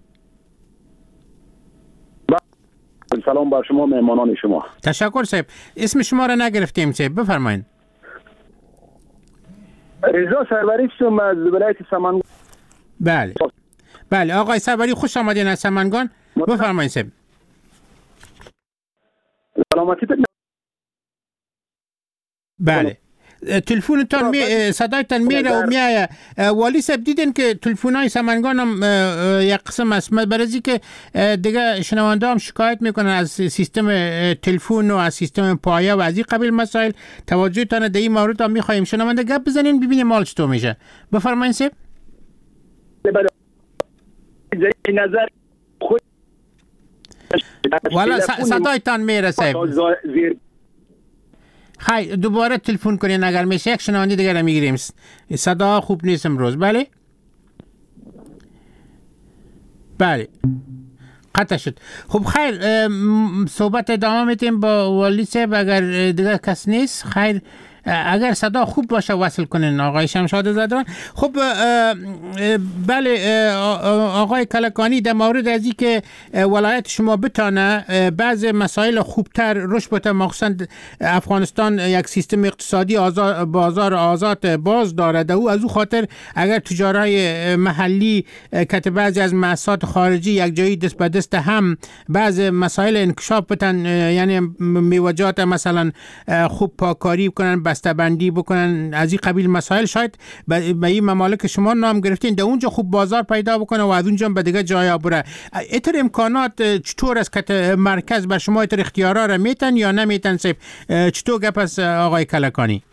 سلام بر شما مهمانان شما. تشکر سیب. اسم شما را نگرفتیم سیب، بفرمایید. رضا سروری هستم از ولایت سمنگان. بله بله آقای سروری خوش آمدین از سمنگان، بفرمایید سیب. سلامتی. بله تلفنتون می صدایتان میره و میایه. والی صاحب دیدین که تلفن‌های سمنگان هم یک قسم است، برای که دیگه شنونده هم شکایت میکنن از سیستم تلفن و از سیستم پایه و از این قبیل مسائل. توجهتان در این مورد هم میخوایم شنونده گپ بزنین ببینیم مال چطور میشه. بفرمایید صاحب. نظر خود والا صدایتان میره صاحب. خیلی دوباره تلفن کنین اگر میشه، یک شنونده دیگه را میگیریم. صدا خوب نیست امروز. بله بله قطع شد. خب خیر صحبت ادامه میتیم با والی صاحب اگر دیگه کس نیست. خیر اگر صدا خوب باشه وصل کنین آقای شمشاد زدران. خب بله آقای کلکانی، در مورد از این که ولایت شما بتانه بعض مسائل خوبتر رشد بده، مخصوصا افغانستان یک سیستم اقتصادی آزاد، بازار آزاد باز دارد و از او خاطر اگر تجارای محلی که بعضی از محصولات خارجی یک جایی دست به دست هم بعض مسائل انکشاف بتن، یعنی میوجات مثلا خوب پاکاری کنن، بسته بندی بکنن، از این قبیل مسائل، شاید به این ممالک شما نام گرفتین در اونجا خوب بازار پیدا بکنه و از اونجا به دیگه جایا بره. ایتر امکانات چطور است که مرکز بر شما ایتر اختیارا را میتن یا نمیتن؟ سیب چطور گپ است آقای کلکانی؟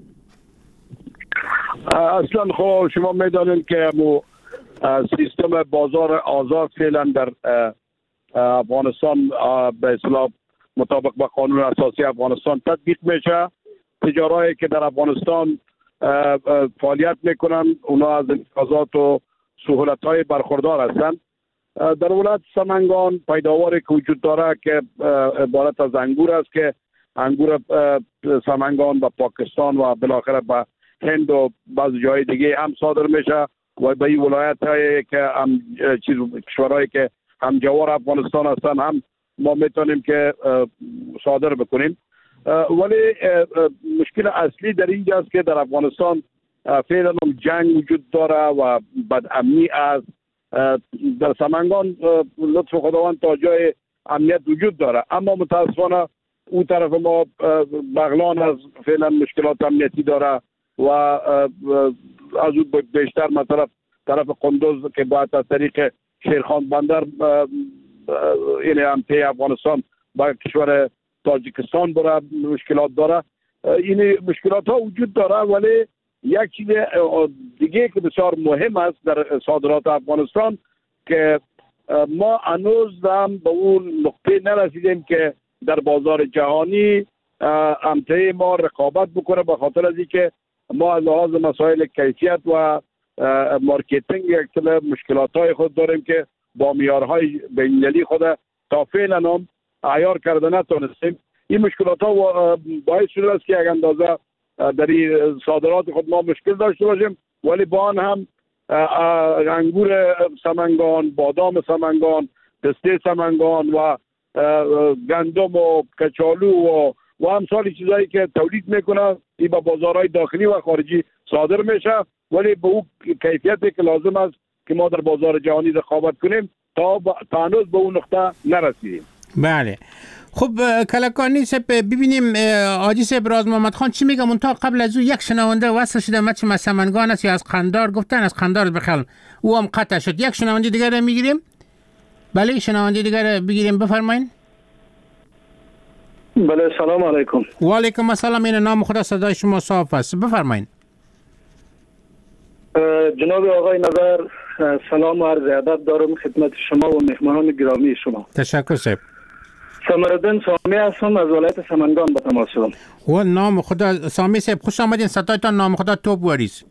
اصلا خب شما میدانید که مو سیستم بازار آزاد فعلا در افغانستان به اصطلاح مطابق با قانون اساسی افغانستان تطبیق میشه. تجارایی که در افغانستان فعالیت میکنن اونا از امتیازات و سهولت‌های برخوردار هستند. در ولایت سمنگان پیداواری که وجود داره که عبارت از انگور است که انگور سمنگان با پاکستان و بالاخره با هند و بعض جای دیگه هم صادر میشه و به این ولایت هایی که هم چیز کشورهایی که هم جوار افغانستان هستن هم ما میتونیم که صادر بکنیم. ولی مشکل اصلی در اینجا است که در افغانستان فعلا جنگ وجود داره و بدامنی است. در سمنگان لطف خداوند تا جای امنیت وجود داره، اما متاسفانه اون طرف ما بغلان از فعلا مشکلات امنیتی داره و از اون بیشتر مثلا طرف قندوز که باید از طریق شیرخان بندر این همته افغانستان با کشور تاجیکستان برای مشکلات داره. این مشکلات ها وجود داره، ولی یک چیز دیگه که بسیار مهم است در صادرات افغانستان که ما هنوز هم به اون نقطه نرسیدیم که در بازار جهانی امته ما رقابت بکنه، به خاطر از اینکه ما از لحاظ مسائل کیفیت و مارکتینگ یک سری مشکلات های خود داریم که با معیارهای بین‌المللی خود تا فعلا هم عیار کرده نتونستیم. این مشکلات ها باعث شده است که یک اندازه در صادرات خود ما مشکل داشته باشیم، ولی با آن هم انگور سمنگان، بادام سمنگان، پسته سمنگان و گندم و کچالو و و امثال چیزایی که تولید میکنه این به بازارهای داخلی و خارجی صادر میشه، ولی به اون کیفیتی که لازم است که ما در بازار جهانی رقابت کنیم تا تا هنوز به اون نقطه نرسیدیم. بله. خب کلکانی سپ ببینیم حاجی صاحب راز محمد خان چی میگه. منتها قبل از او یک شنونده وصل شده مچ سمنگان است یا از قندار گفتن، از قندار بخل او هم قطع شد. یک شنونده دیگر میگیریم. بله شنونده دیگر بگیریم، بفرمایید. بله سلام علیکم. و علیکم السلام. این نام خدا صدای شما صاف است، بفرمایید. جناب آقای نظر سلام و عرض ادب دارم خدمت شما و مهمانان گرامی شما. تشکر صاحب. سمرالدین سامی هستم از ولایت سمنگان به تماس شدم. و نام خدا سامی صاحب خوش آمدین، صدایتان نام خدا توپ واریز.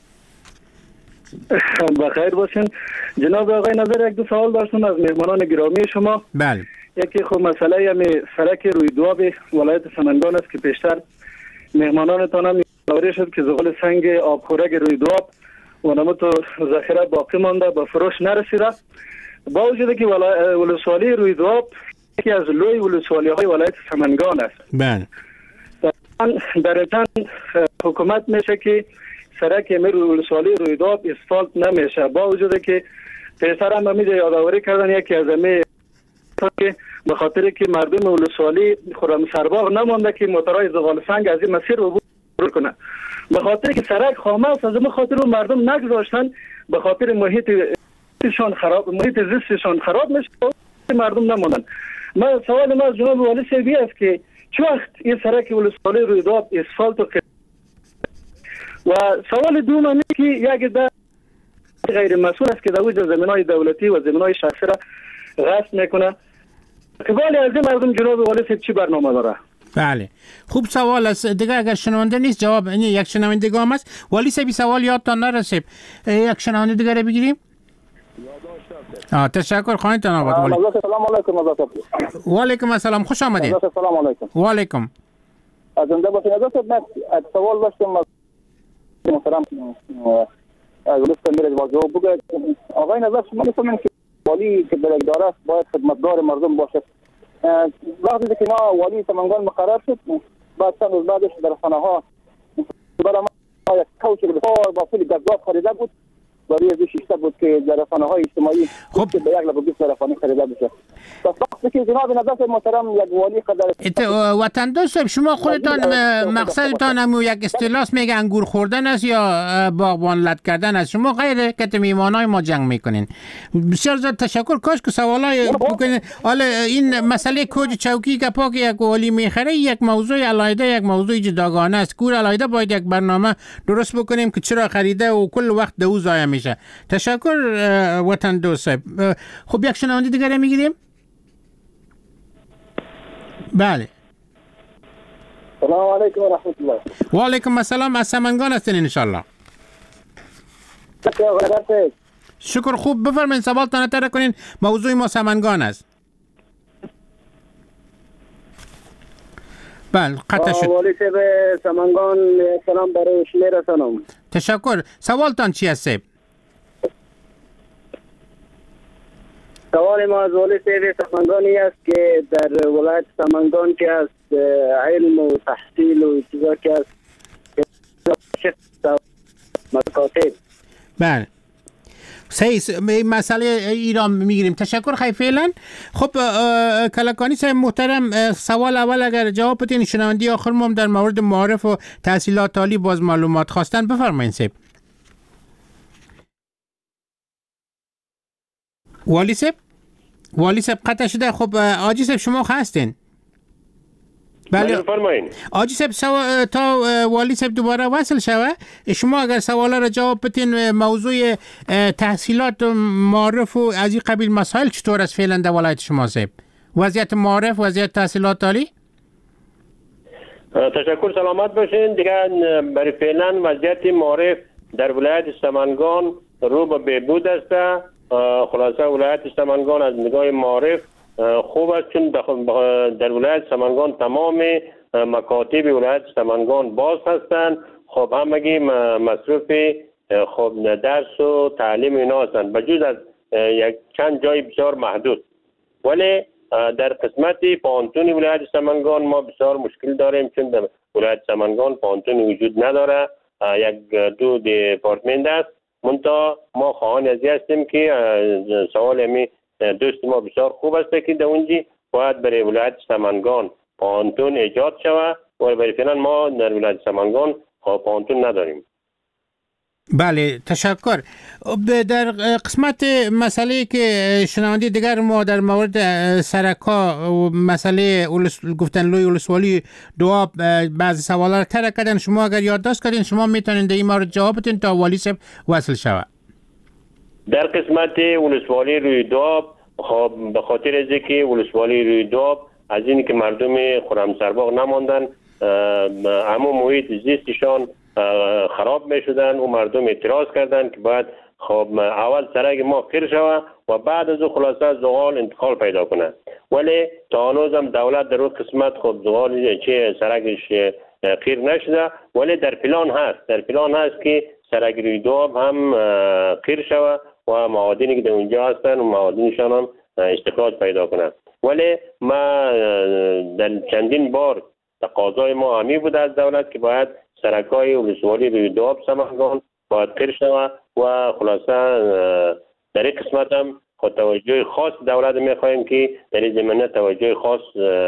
بخیر باشین. جناب آقای نظر یک دو سوال داشتم از مهمانان گرامی شما. بله. یکی خب مسئله همی سرک روی دواب ولایت سمنگان است که پیشتر مهمانانتان هم یادآوری شد که زغال سنگ آبخورک روی دواب و نمو تو ذخیره باقی مانده به فروش نرسیده. با وجود که ولسوالی روی دواب یکی از لوی ولسوالی های ولایت سمنگان است. بله. در این حکومت میشه که سرک می روی ولسوالی روی دواب اسفالت نمیشه، با وجود که پیشتر هم همیشه یادآوری کردن یکی از همه که به خاطر که مردم ولسوالی خرم سرباغ نمانده که موتورهای زغال سنگ از این مسیر عبور کنه. به خاطر که سرک خامه است از این خاطر رو مردم نگذاشتن، به خاطر محیط زیستشان خراب محیط زیستشان خراب میشه مردم نماندن. من سوال ما از جناب والی صاحبی است که چه وقت این سرک ولسوالی روی دواب اسفالت و و سوال دوم اینه که یک در غیر مسئول است که در وجه زمینای دولتی و زمینای شخصی را غصب میکنه. قبال از این مردم جناب والی صاحب چی برنامه داره؟ بله خوب سوال است دیگه. اگر شنونده نیست جواب این یک شنونده هم است. والی صاحب سوال یادتان نرسید. یک شنونده دیگه رو بگیریم. آه تشکر خانتان آباد. سلام علیکم. و علیکم السلام، خوش آمدید. سلام علیکم. و علیکم. از زنده باشید. از من سوال داشتم از محترم از لیست میره واجب بگه آقای نظر شما میفهمین که والی که بلدار است باید خدمتگار مردم باشد. وقتی که ما والی سمنگان مقرر شد بعد چند روز بعدش در خانه ها برای ما یک کوچ بسیار با پول گذاب خریده بود برای از شیشته بود که در خانه های اجتماعی خب به یک لبه بیست در خانه خریده بشه. پس وقتی که جناب نظر محترم یک والی قدر وطن دوست شما خودتان مقصدتان هم یک اصطلاح میگه انگور خوردن است یا باغبان لد کردن است، شما غیر که میمانای ما جنگ میکنین. بسیار زیاد تشکر. کاش که سوالای بکنین. حالا این مسئله کوچ چوکی که پاک یک والی میخره یک موضوع علاوه یک موضوع جداگانه است. کور علاوه باید یک برنامه درست بکنیم که چرا خریده و کل وقت دو ضایع میشه. تشکر وطن دوست. خب یک شنونده دیگه میگیریم. بله. سلام علیکم و رحمت الله. و علیکم السلام. از سمنگان هستین ان شاء الله. شکر. خوب بفرمایید سوالتان تر کنین. موضوع ما سمنگان است. بله قطع شد. والی صاحب سمنگان سلام برای شما رسانم. تشکر. سوالتان چی است؟ سوال ما از والی صاحب سمنگانی است که در ولایت سمنگان که است علم و تحصیل و چیزا که است مکاتب. بله صحیح. مسئله ایران میگیریم. تشکر. خیلی فعلا. خب کلکانی صاحب محترم سوال اول اگر جواب بدین شنوندی آخر ما در مورد معارف و تحصیلات عالی باز معلومات خواستن بفرمایید صاحب. والی صاحب والی صاحب قطع شده. خب آجی صاحب شما هستین؟ بله فرمایین. آجی صاحب سوا... تا والی صاحب دوباره وصل شوه شما اگر سوالا را جواب بدین موضوع تحصیلات معارف و از این قبیل مسائل چطور است فعلا در ولایت شما صاحب؟ وضعیت معارف، وضعیت تحصیلات عالی؟ تشکر. سلامت باشین. دیگه برای فعلا وضعیت معارف در ولایت سمنگان رو به بهبود است. خلاصه ولایت سمنگان از نگاه معارف خوب است، چون در ولایت سمنگان تمام مکاتب ولایت سمنگان باز هستند. خب همگی مصروف خب درس و تعلیم اینا هستند، بجز از یک چند جای بسیار محدود. ولی در قسمت پانتون ولایت سمنگان ما بسیار مشکل داریم، چون در ولایت سمنگان پانتون وجود نداره، یک دو دیپارتمنت است. منتها ما خواهان ازی هستیم که سوال می دوست ما بسیار خوب است که در اونجی باید برای ولایت سمنگان پانتون ایجاد شود و برای فعلا ما در ولایت سمنگان پانتون نداریم. بله تشکر. در قسمت مسئله که شنونده دیگر ما در مورد سرکا و مسئله گفتن لوی ولسوالی دواب بعضی سوالا را طرح کردن، شما اگر یادداشت کردین شما میتونین در این مورد جواب بدین تا والی صاحب وصل شود. در قسمت ولسوالی روی دواب خب به خاطر از اینکه ولسوالی روی دواب از این که مردم خرمسرباغ نماندن، همون محیط زیستشان خراب می شدن و مردم اعتراض کردن که باید خب اول سرک ما خیر شود و بعد از خلاصه زغال انتقال پیدا کنه. ولی تا هنوز هم دولت در اون قسمت خب زغال چه سرکش خیر نشده، ولی در پلان هست در پلان هست که سرک روی دواب هم خیر شود و معادنی که در اونجا هستن و معادنشان هم استخراج پیدا کنه. ولی ما در چندین بار تقاضای ما همی بوده از دولت که باید سرکای ولسوالی روی دواب سمنگان باید خیر شود و خلاصه در این قسمت هم خود توجه خاص دولت میخواهیم که در این زمینه توجه خاص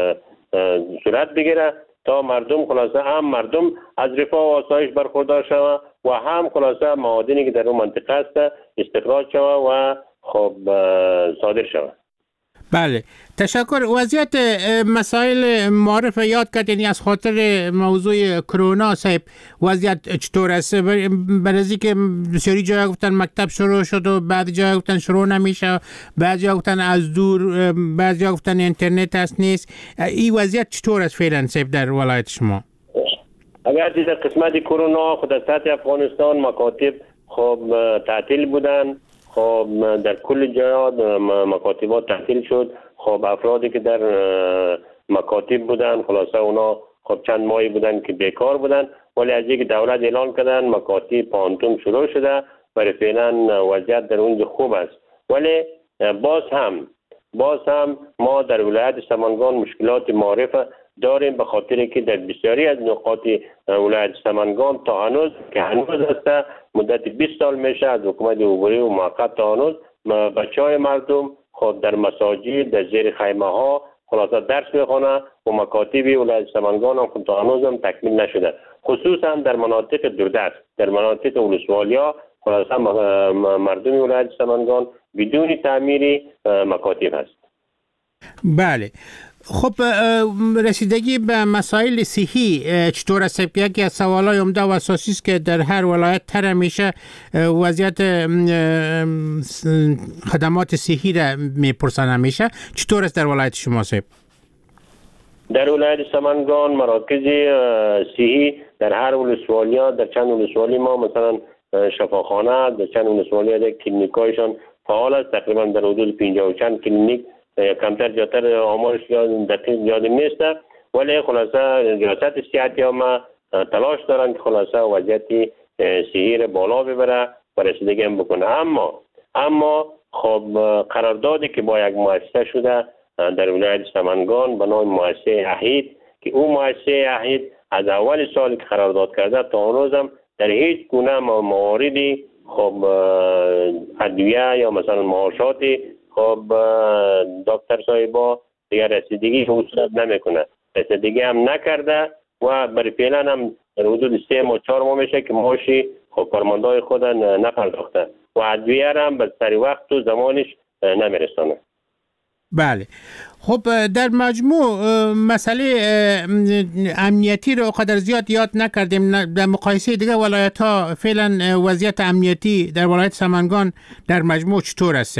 صورت بگیره تا مردم خلاصه هم مردم از رفاه و آسایش برخوردار شود و هم خلاصه معادنی که در اون منطقه است استخراج شود و خب صادر شود. بله تشکر. وضعیت مسائل معارف یاد کردین از خاطر موضوع کرونا صاحب، وضعیت چطور است؟ برای که بسیاری جای گفتن مکتب شروع شد و بعد جای گفتن شروع نمیشه، بعد جای گفتن از دور، بعد جای گفتن اینترنت هست نیست. این وضعیت چطور است فعلا صاحب در ولایت شما؟ اگر در قسمت کرونا خود از سطح افغانستان مکاتب خب تعطیل بودن، خب در کل جایات مکاتبات تعطیل شد. خب افرادی که در مکاتب بودن خلاصه اونا خب چند ماهی بودن که بیکار بودن، ولی از اینکه دولت اعلان کردن مکاتب پانتون شروع شده برای فعلا وضعیت در اونجا خوب است. ولی باز هم باز هم ما در ولایت سمنگان مشکلات معرف داریم، به خاطر که در بسیاری از نقاط ولایت سمنگان تا هنوز که هنوز است مدت بیست سال میشه از حکومت عبوری و موقت تا هنوز بچهای مردم خود در مساجد در زیر خیمه ها خلاصه درس میخونه و مکاتب ولایت سمنگان هم تا هنوز هم تکمیل نشده، خصوصا در مناطق دوردست در مناطق ولسوالیا خلاصه مردم ولایت سمنگان بدون تعمیر مکاتب هست. بله خب رسیدگی به مسائل صحی چطور است؟ یکی از سوالای عمده و اساسی است که در هر ولایت طرح میشه، وضعیت خدمات صحی را میپرسن همیشه. چطور است در ولایت شما صاحب؟ در ولایت سمنگان مراکز صحی در هر ولسوالیا در چند ولسوالی ما مثلا شفاخانه در چند ولسوالی در کلینیکایشان فعال است، تقریبا در حدود پنجاه و چند کلینیک، کمتر جاتر آمارش دقیق یاد نیست، ولی خلاصه ریاست صحتی ما تلاش دارن که خلاصه وضعیت صحی را بالا ببره و رسیدگی هم بکنه. اما اما خب قراردادی که با یک مؤسسه شده در ولایت سمنگان به نام مؤسسه احید که اون مؤسسه احید از اول سال که قرارداد کرده تا هنوز هم در هیچ گونه مواردی خب ادویه یا مثلا معاشاتی خب دکتر صاحبا دیگر رسیدگی به صورت نمیکنه، رسیدگی هم نکرده و برای فعلا هم در حدود سه ماه چهار ماه میشه که معاشی خب کارمندای خود نپرداخته و ادویه هم به سری وقت و زمانش نمیرسانه. بله خب در مجموع مسئله امنیتی رو قدر زیاد یاد نکردیم. در مقایسه دیگه ولایت ها فعلا وضعیت امنیتی در ولایت سمنگان در مجموع چطور است؟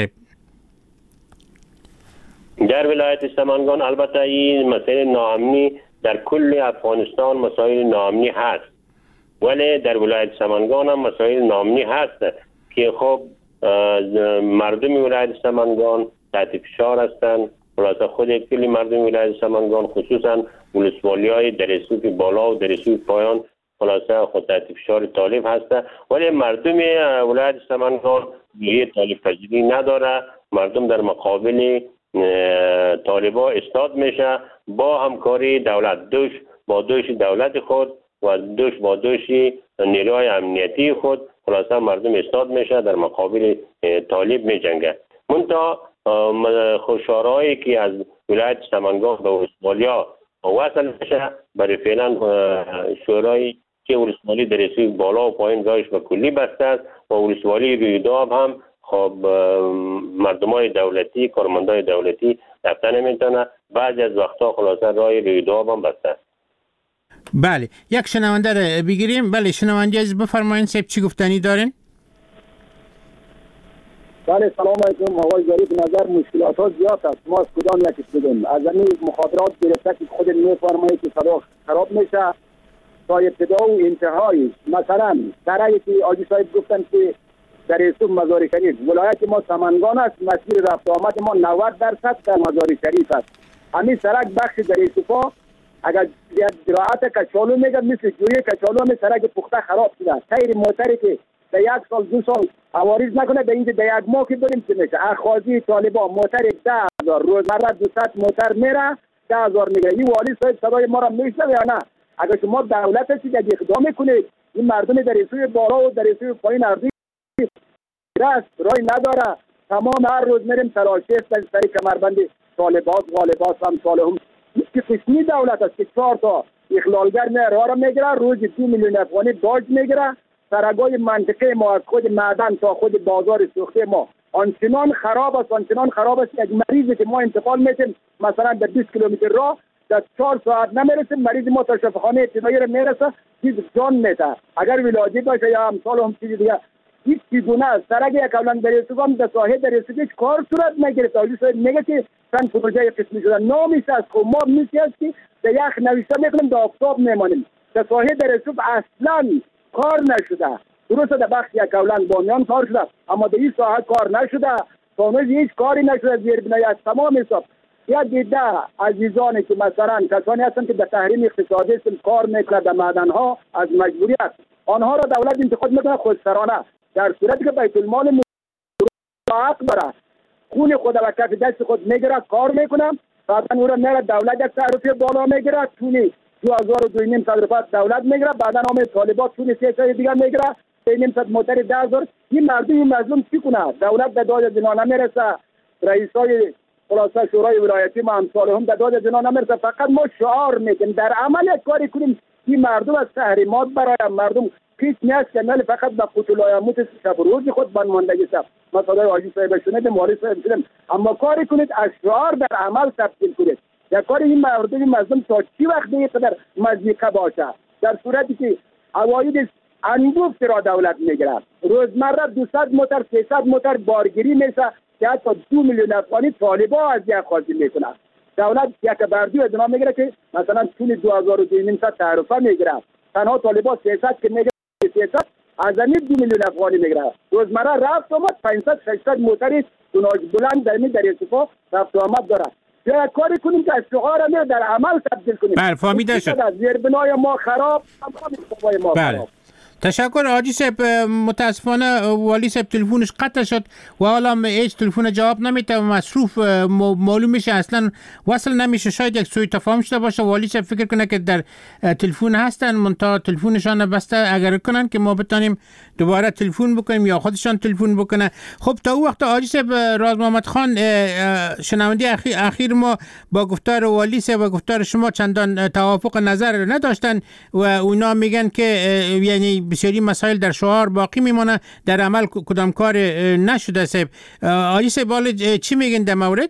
در ولایت سمنگان البته این مسئله ناامنی در کل افغانستان مسائل ناامنی هست، ولی در ولایت سمنگان هم مسائل ناامنی هست که خب مردم ولایت سمنگان تحت فشار هستند خلاصه خود کلی مردم ولایت سمنگان خصوصا ولسوالی‌های درسوک بالا و درسوک پایان خلاصه خود تحت فشار طالب هسته، ولی مردم ولایت سمنگان دیگه طالب پذیری نداره. مردم در مقابل طالبا استاد میشه با همکاری دولت، دوش با دوش دولت خود و دوش با دوش نیروهای امنیتی خود خلاصه مردم استاد میشه در مقابل طالب میجنگه. منتها خوشحالایی که از ولایت سمنگان به ولسوالیا وصل میشه برای فعلا شورای که ولسوالی درسی بالا و پایین راهش به کلی بسته است و ولسوالی رویداد هم خب مردمای دولتی کارمندای دولتی رفتن نمیتونه، بعضی از وقتا خلاصه راه رویداد هم بسته است. بله، یک شنونده رو بگیریم. بله شنونده عزیز بفرمایید، صاحب چی گفتنی دارین؟ بله سلام علیکم آقای ظریف. نظر مشکلات ها زیاد است، ما از کدام یکیش بدیم؟ از این مخابرات گرفته که خود میفرمایید که صدا خراب میشه تا ابتدا و انتهایش. مثلا سرایی که آجی صاحب گفتن که در ایسوف مزار شریف، ولایت ما سمنگان است، مسیر رفت آمد ما نود درصد در مزار شریف است. همین سرک بخش در ایسوفا اگر زراعت کچالو میگه مثل جوی کچالو همین سرک پخته خراب شده. خیر موتری که در یک سال دو سال عوارض نکنه در اینجا در یک ماه که بریم چه میشه؟ اخوازی طالبان موتر ده هزار روزمره دوصد موتر میره ده هزار میگیره. این والی صاحب صدای ما را میشنوه یا نه؟ اگر شما دولت هستی که اقدام کنید این مردم در سوی بالا و در سوی پایین اردی راست رای نداره. تمام هر روز میریم تلاشی است سر کمربند طالبات غالبات هم صالحون که قسمی دولت است که چهار تا اخلالگر میره را میگیره، روز دو میلیون افغانی باج میگیره. سرگای منطقه ما از خود معدن تا خود بازار سوخته ما آنچنان خراب است آنچنان خراب است یک مریضی که ما انتقال میتیم مثلا در بیست کیلومتر راه در چهار ساعت نمیرسیم، مریض ما تا شفاخانه ابتدایی رو میرسه چیز جان میده. اگر ولادی باشه یا امثال هم چیزی دیگه هیچ چیزونه است. سرگ یک اولان در استوام در ساحه در استوام کار صورت نگرفت. آجی صاحب میگه که سن پروژه قسمی شده نامیش است که ما میسی است که در یخ نوشته میکنیم در آفتاب میمانیم. در ساحه در استوام اصلا کار نشده. درست در بخش یک اولان بانیان کار شده اما در این ساحه کار نشده. تانوز هیچ کاری نشده. زیر بنای از تمام حساب یا دیده عزیزانی که مثلا کسانی هستند که در تحریم اقتصادی کار میکنند در معدنها از مجبوریت آنها را دولت انتخاب میکنه خودسرانه، در صورتی که بیت المال حق داره خون خود و کف دست خود میگیره کار میکنه، بعدا او را میره دولت یک تعرفه بالا میگیره تونی دو هزار و دو نیم صد روپیه دولت میگیره، بعدا هم طالبات تونی سه سال دیگه میگیره سه نیم صد موتر ده هزار. این مردم این مظلوم چی کنه؟ دولت به داد جنا نمیرسه، رئیسای خلاصه شورای ولایتی ما امثال هم به داد جنا نمیرسه. فقط ما شعار میکنیم در عمل یک کاری کنیم. این مردم از تحریمات برای مردم پیش نیست که مل فقط به قتلای موت شب روز خود بنماندگی است. مثلا آجی صاحب شنید مالی صاحب شنید اما کاری کنید از شعار در عمل تبدیل کنید. یا کاری این مردم مظلوم تا چی وقت دیگه قدر مزیقه باشه؟ در صورتی که عواید انبوه را دولت میگیره، روزمره دوصد موتر سیصد موتر بارگیری میشه که حتی دو میلیون افغانی طالبا از یک خواهی میکنه. دولت یک بردی و دنا میگیره که مثلا طول دو هزار و دو نیم صد تعرفه میگیره، تنها طالبا سیصد که میگیره سیصد از این دو میلیون افغانی میگیره. روزمره رفت آمد پانصد ششصد موتری دوناج بلند در می در استفا رفت آمد داره. یا کاری کنیم که از شعار ما در عمل تبدیل کنیم. بله فهمیده شد. زیر بنای ما خراب، همه ما بله. خراب. تشکر حاجی صاحب. متاسفانه والی صاحب تلفنش قطع شد و حالا هیچ تلفن جواب نمیده و مصروف معلوم میشه اصلا وصل نمیشه. شاید یک سوء تفاهم شده باشه. والی صاحب فکر کنه که در تلفن هستن منتها تلفنشان بسته اگر کنن که ما بتونیم دوباره تلفن بکنیم یا خودشان تلفن بکنه. خب تا اون وقت حاجی صاحب راز محمد خان شنونده اخیر, اخیر ما با گفتار والی صاحب و گفتار شما چندان توافق نظر نداشتن و اونا میگن که یعنی بسیاری مسائل در شعار باقی میمونه در عمل کدام کار نشده. صاحب حاجی صاحب چی میگن در مورد؟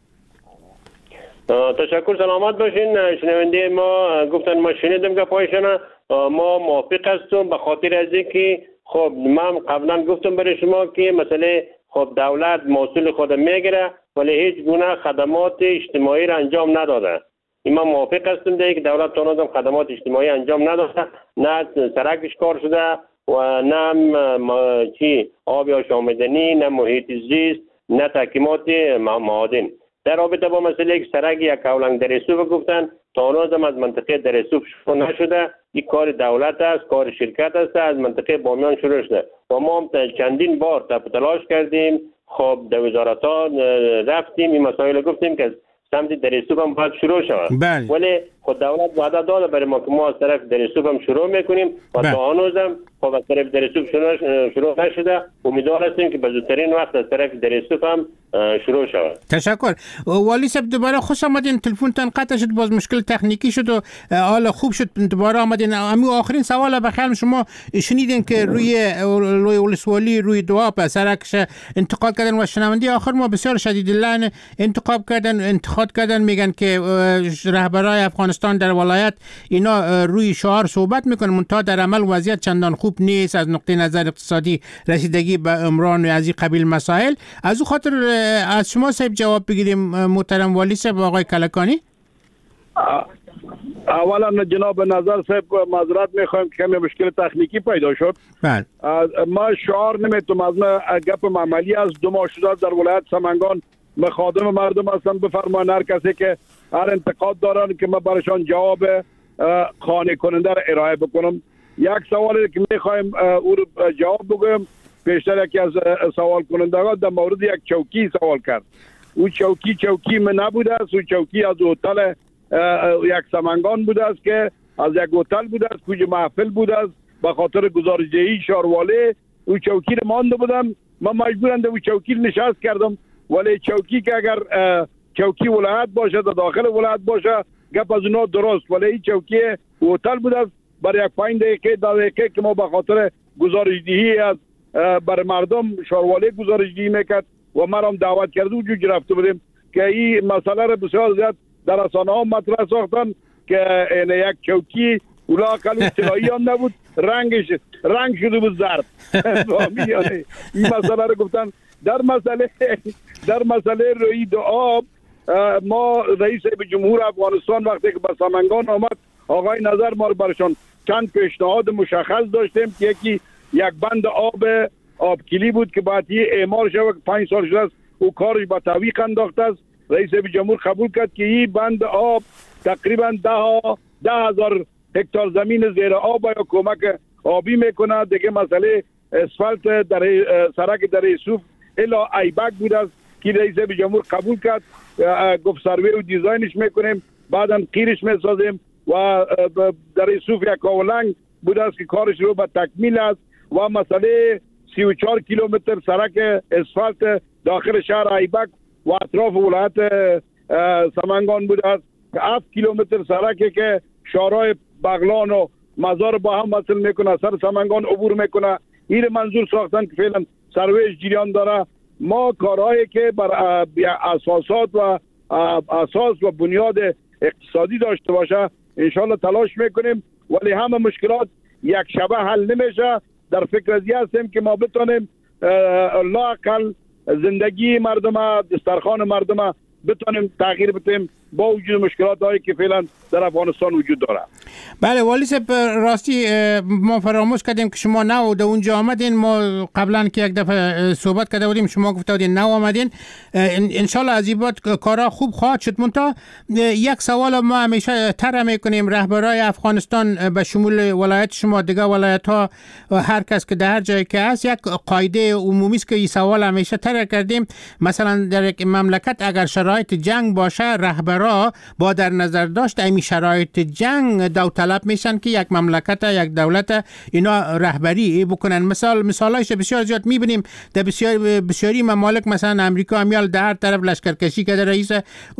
تشکر سلامت باشین. شنونده ما گفتن ما شنیدم که پایشان ما موافق هستم به خاطر از اینکه خب من قبلا گفتم برای شما که مسئله خب دولت مسئول خود میگیره ولی هیچ گونه خدمات اجتماعی را انجام نداده. این من موافق هستم دیگه که دولت تونازم خدمات اجتماعی انجام نداده، نه سرکش کار شده و نه چی آب یا آمدنی، نه محیط زیست، نه تحکیمات معادن. در رابطه با مسئله یک سرک یک اولنگ در سوف گفتن تا هنوز از منطقه در سوف شروع نشده. این کار دولت است، کار شرکت است، از منطقه بامیان شروع شده و ما هم چندین بار تلاش کردیم. خب در وزارت ها رفتیم این مسائل گفتیم که سمت در سوف هم باید شروع شود، ولی خود دولت وعده داده برای ما که ما از طرف در سوف هم شروع میکنیم و تا هنوز هم خب از طرف در سوف شروع, شروع نشده. امیدوار هستیم که به زودترین وقت از طرف در سوف هم شروع شود. تشکر. والی صاحب دوباره خوش آمدین. تلفنتان قطع شد، باز مشکل تکنیکی شد و حالا خوب شد دوباره آمدین. امی آخرین سوال بخیر، شما شنیدین که روی روی ولسوالی روی دواب سرکش انتقاد کردن و شنونده آخر ما بسیار شدید لعن انتقاد کردن انتقاد کردن میگن که رهبرای افغانستان در ولایت اینا روی شعار صحبت میکنن منتها در عمل وضعیت چندان خوب نیست از نقطه نظر اقتصادی، رسیدگی به عمران و از این قبیل مسائل. از او خاطر از شما صاحب جواب بگیریم محترم والی صاحب آقای کلکانی. اولا جناب نظر صاحب معذرت میخوایم که کمی مشکل تکنیکی پیدا شد. بله. ما شعار نمیتونم از ما گپ عملی از دو ماه شده در ولایت سمنگان مخادم مردم هستن. بفرمایید هر کسی که هر انتقاد دارن که ما برایشان جواب قانع کننده را ارائه بکنم. یک سوالی که میخوایم او رو جواب بگویم، پیشتر یکی از سوال کنندگان در مورد یک چوکی سوال کرد. او چوکی چوکی من نبوده است، او چوکی از هتل یک سمنگان بوده است که از یک هتل بوده است کجا محفل بوده است. به خاطر گزارشدهی شارواله او چوکی رو مانده بودم، من مجبورم در او چوکی نشست کردم. ولی چوکی که اگر چوکی ولایت باشه در داخل ولایت باشه گپ از اونا درست، ولی این چوکی هتل بوده است. برای یک پنج دقیقه در دقیقه که ما به خاطر گزارشدهی از برای مردم شارواله گزارشدهی میکرد و ما هم دعوت کرده و جو رفته بودیم که این مسئله را بسیار زیاد در رسانه ها مطرح ساختن که این یک چوکی اولا اقل اطلاعی هم نبود، رنگش رنگ شده بود زرد. این مسئله را گفتن. در مسئله در مسئله روی دو آب ما رئیس جمهور افغانستان وقتی که به سمنگان آمد آقای نظر ما برشان چند پیشنهاد مشخص داشتیم که یکی یک بند آب آب کلی بود که باید یه اعمار شود، پنج سال شده است او کارش با تعویق انداخته است. رئیس جمهور قبول کرد که این بند آب تقریبا ده ده هزار هکتار زمین زیر آب یا کمک آبی میکنه. دیگه مسئله اسفالت در سرک در یوسف الا ایبک بود است که رئیس جمهور قبول کرد، گفت سروی و دیزاینش میکنیم بعدا قیرش میسازیم و در یوسف یک اولنگ بود است که کارش رو به تکمیل است و مسئله سی و چهار کیلومتر سرک اسفالت داخل شهر ایبک و اطراف ولایت سمنگان بود است که هفت کیلومتر سرکی که شهرهای بغلان و مزار با هم وصل میکنه، سر سمنگان عبور میکنه. این منظور ساختن که فعلا سرویش جریان داره. ما کارهایی که بر اساسات و اساس و بنیاد اقتصادی داشته باشه انشالله تلاش میکنیم، ولی همه مشکلات یک شبه حل نمیشه. در فکر ازی هستیم که ما بتونیم لااقل زندگی مردم، دسترخوان مردم بتونیم تغییر بدیم با وجود مشکلات هایی که فعلا در افغانستان وجود داره. بله والی صاحب راستی ما فراموش کردیم که شما نو در اونجا آمدین. ما قبلا که یک دفعه صحبت کرده بودیم شما گفته بودین نو آمدین. انشالله از این بعد کارا خوب خواهد شد. منتها یک سوال ما همیشه طرح میکنیم رهبرای افغانستان به شمول ولایت شما دیگه ولایت ها هر کس که در هر جایی که هست یک قاعده عمومی است که این سوال همیشه طرح کردیم. مثلا در یک مملکت اگر شرایط جنگ باشه رهبر با در نظر داشت امی شرایط جنگ داوطلب میشن که یک مملکت یک دولت اینا رهبری بکنن. مثال مثالایش بسیار زیاد میبینیم در بسیار بسیاری ممالک، مثلا امریکا میال در هر طرف لشکرکشی کرده، رئیس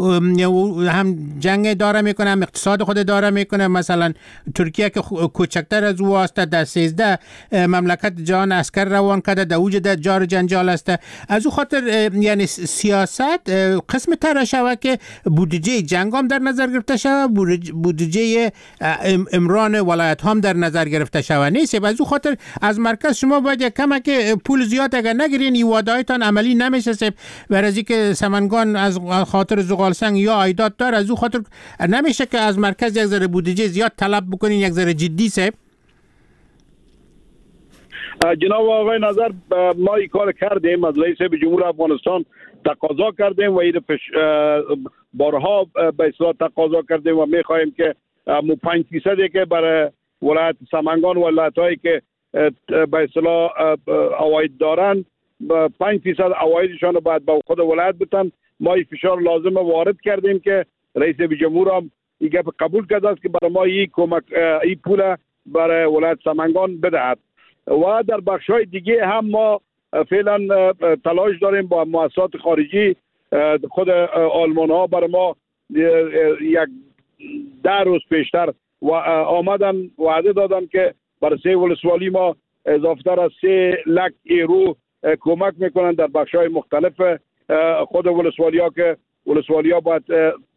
هم جنگ داره میکنه هم اقتصاد خود داره میکنه. مثلا ترکیه که کوچکتر از او است در سیزده مملکت جان عسکر روان کرده، در وجود جار جنجال است. از او خاطر یعنی سیاست قسم تر شوه که بودجه جنگ هم در نظر گرفته شود، بودجه امران ولایت هم در نظر گرفته شود نیست. از او خاطر از مرکز شما باید یک کمک پول زیاد اگر نگیرین این وعده‌هایتان عملی نمیشه. برای که سمنگان از خاطر زغالسنگ یا ایداد دار، از او خاطر نمیشه که از مرکز یک ذره بودجه زیاد طلب بکنین، یک ذره جدی سه. جناب آقای نظر ما این کار کردیم، از رئیس جمهور افغانستان تقاضا کردیم و این بارها به اصطلاح تقاضا کردیم و میخواهیم که مو پنج فیصدی که برای ولایت سمنگان و ولایت‌هایی که به اصطلاح عواید دارن پنج فیصد عوایدشان رو باید به خود ولایت بتن. ما این فشار لازم وارد کردیم که رئیس جمهور هم این گپ قبول کرده است که برای ما این کمک این پول برای ولایت سمنگان بدهد و در بخش‌های دیگه هم ما فعلا تلاش داریم با مؤسسات خارجی. خود آلمان ها برای ما یک ده روز پیشتر و آمدن وعده دادن که برای سه ولسوالی ما اضافه تر از سه لک یورو کمک میکنن در بخش‌های مختلف خود ولسوالی ها که ولسوالی ها باید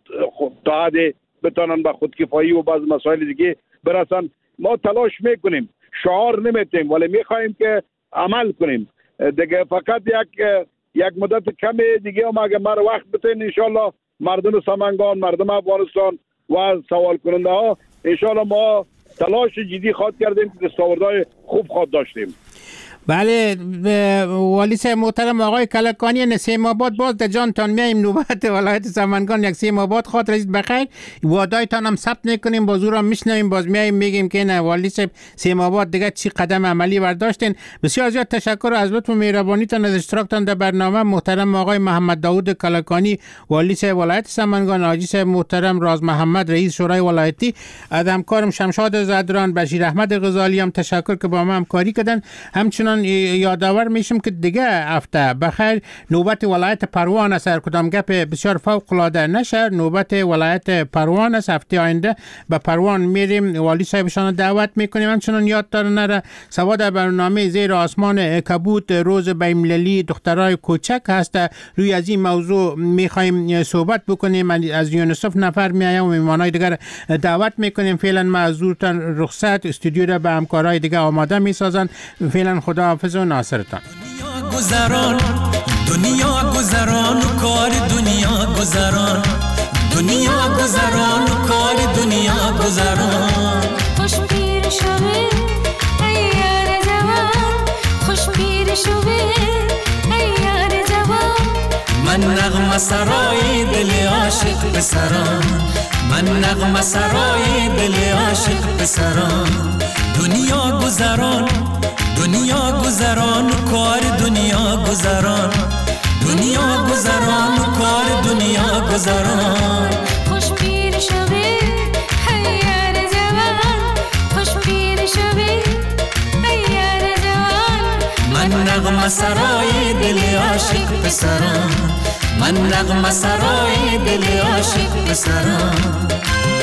تا حد بتانن به خودکفایی و بعض مسائل دیگه برسن. ما تلاش میکنیم، شعار نمیتیم ولی میخوایم که عمل کنیم دیگه. فقط یک یک مدت کمی دیگه هم اگه ما وقت بتین انشالله مردم سمنگان، مردم افغانستان و سوال کننده ها انشالله ما تلاش جدی خواهد کردیم که دستاوردهای خوب خواهد داشتیم. بله والی صاحب محترم آقای کلکانی، نسیم آباد باز در جانتان میایم نوبت ولایت سمنگان یک سیم آباد خاطر رسید بخیر. وعدایتان هم ثبت میکنیم، باز او را میشنویم، باز میایم میگیم که نه والی صاحب سیم آباد دیگه چی قدم عملی برداشتین. بسیار زیاد تشکر از لطف و مهربانیتان از اشتراکتان در برنامه. محترم آقای محمد داوود کلکانی والی صاحب ولایت سمنگان، حاجی صاحب محترم راز محمد رئیس شورای ولایتی، از همکارم شمشاد زدران، بشیر احمد غزالی هم تشکر که با ما همکاری کردن. همچنان یادآور میشم که دیگه هفته بخیر نوبت ولایت پروان است. هر کدام گپ بسیار فوق العاده نشه، نوبت ولایت پروان است. هفته آینده به پروان میریم، والی صاحبشان دعوت میکنیم. همچنان یادتان نره سوا در برنامه زیر آسمان کبود روز بین‌المللی دخترای کوچک هست. روی از این موضوع میخوایم صحبت بکنیم. از یونیسف نفر میایم و مهمانای دیگر دعوت میکنیم. فعلا ما از حضورتان رخصت، استودیو را به همکارای دیگه آماده میسازن. فعلا خدا حافظ و ناصرتان. دنیا گذران دنیا گذران و کار دنیا گذران دنیا گذران و کار دنیا گذران. خوش پیر شوه ای یار جوان، خوش پیر شوه ای یار جوان. من نغمه سرای دل عاشق پسران، من نغمه سرای دل عاشق پسران. دنیا گذران دنیا گذران و کار دنیا گذران دنیا گذران و کار دنیا گذران. خوش پیر شوه ای یار جوان، خوش پیر شوه ای یار جوان. من نغمه سرای دل عاشق پسران، من نغمه سرای دل عاشق پسران.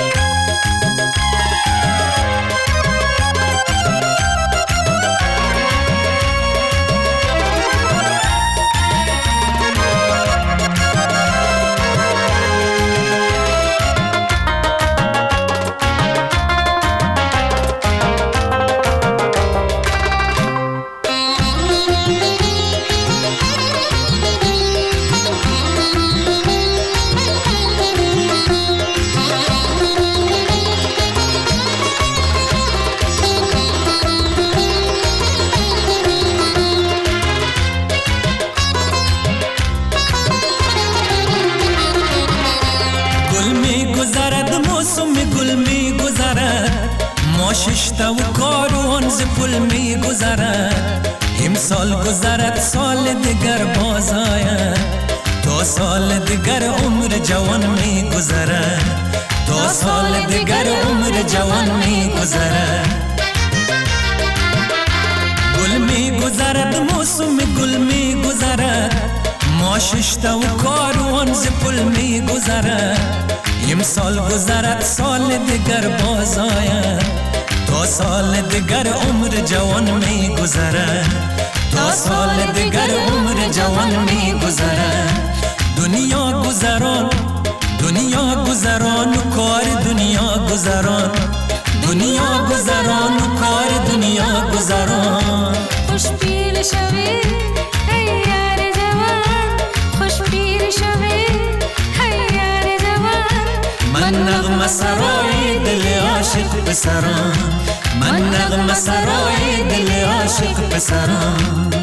ششتا و کاروان ز پل می گذرد، امسال گذرد سال دیگر باز آید، تا سال دیگر عمر جوان می گذرد، تا سال دیگر عمر جوان می گذرد. گل می گذرد موسم گل می گذرد، ما ششتا و کاروان ز پل می گذرد، امسال گذرد سال دیگر باز آید، تا سال دیگر عمر جوان می گذرد، تا سال دیگر عمر جوان می گذرد. دنیا گذران دنیا گذران و کار دنیا گذران، دنیا گذران و کار دنیا گذران. خوش پیر شوی ای یار جوان، خوش پیر شوی ای یار جوان. من نغمه سرای دل عاشق پسران، من نغمه سرای دل عاشق پسرم.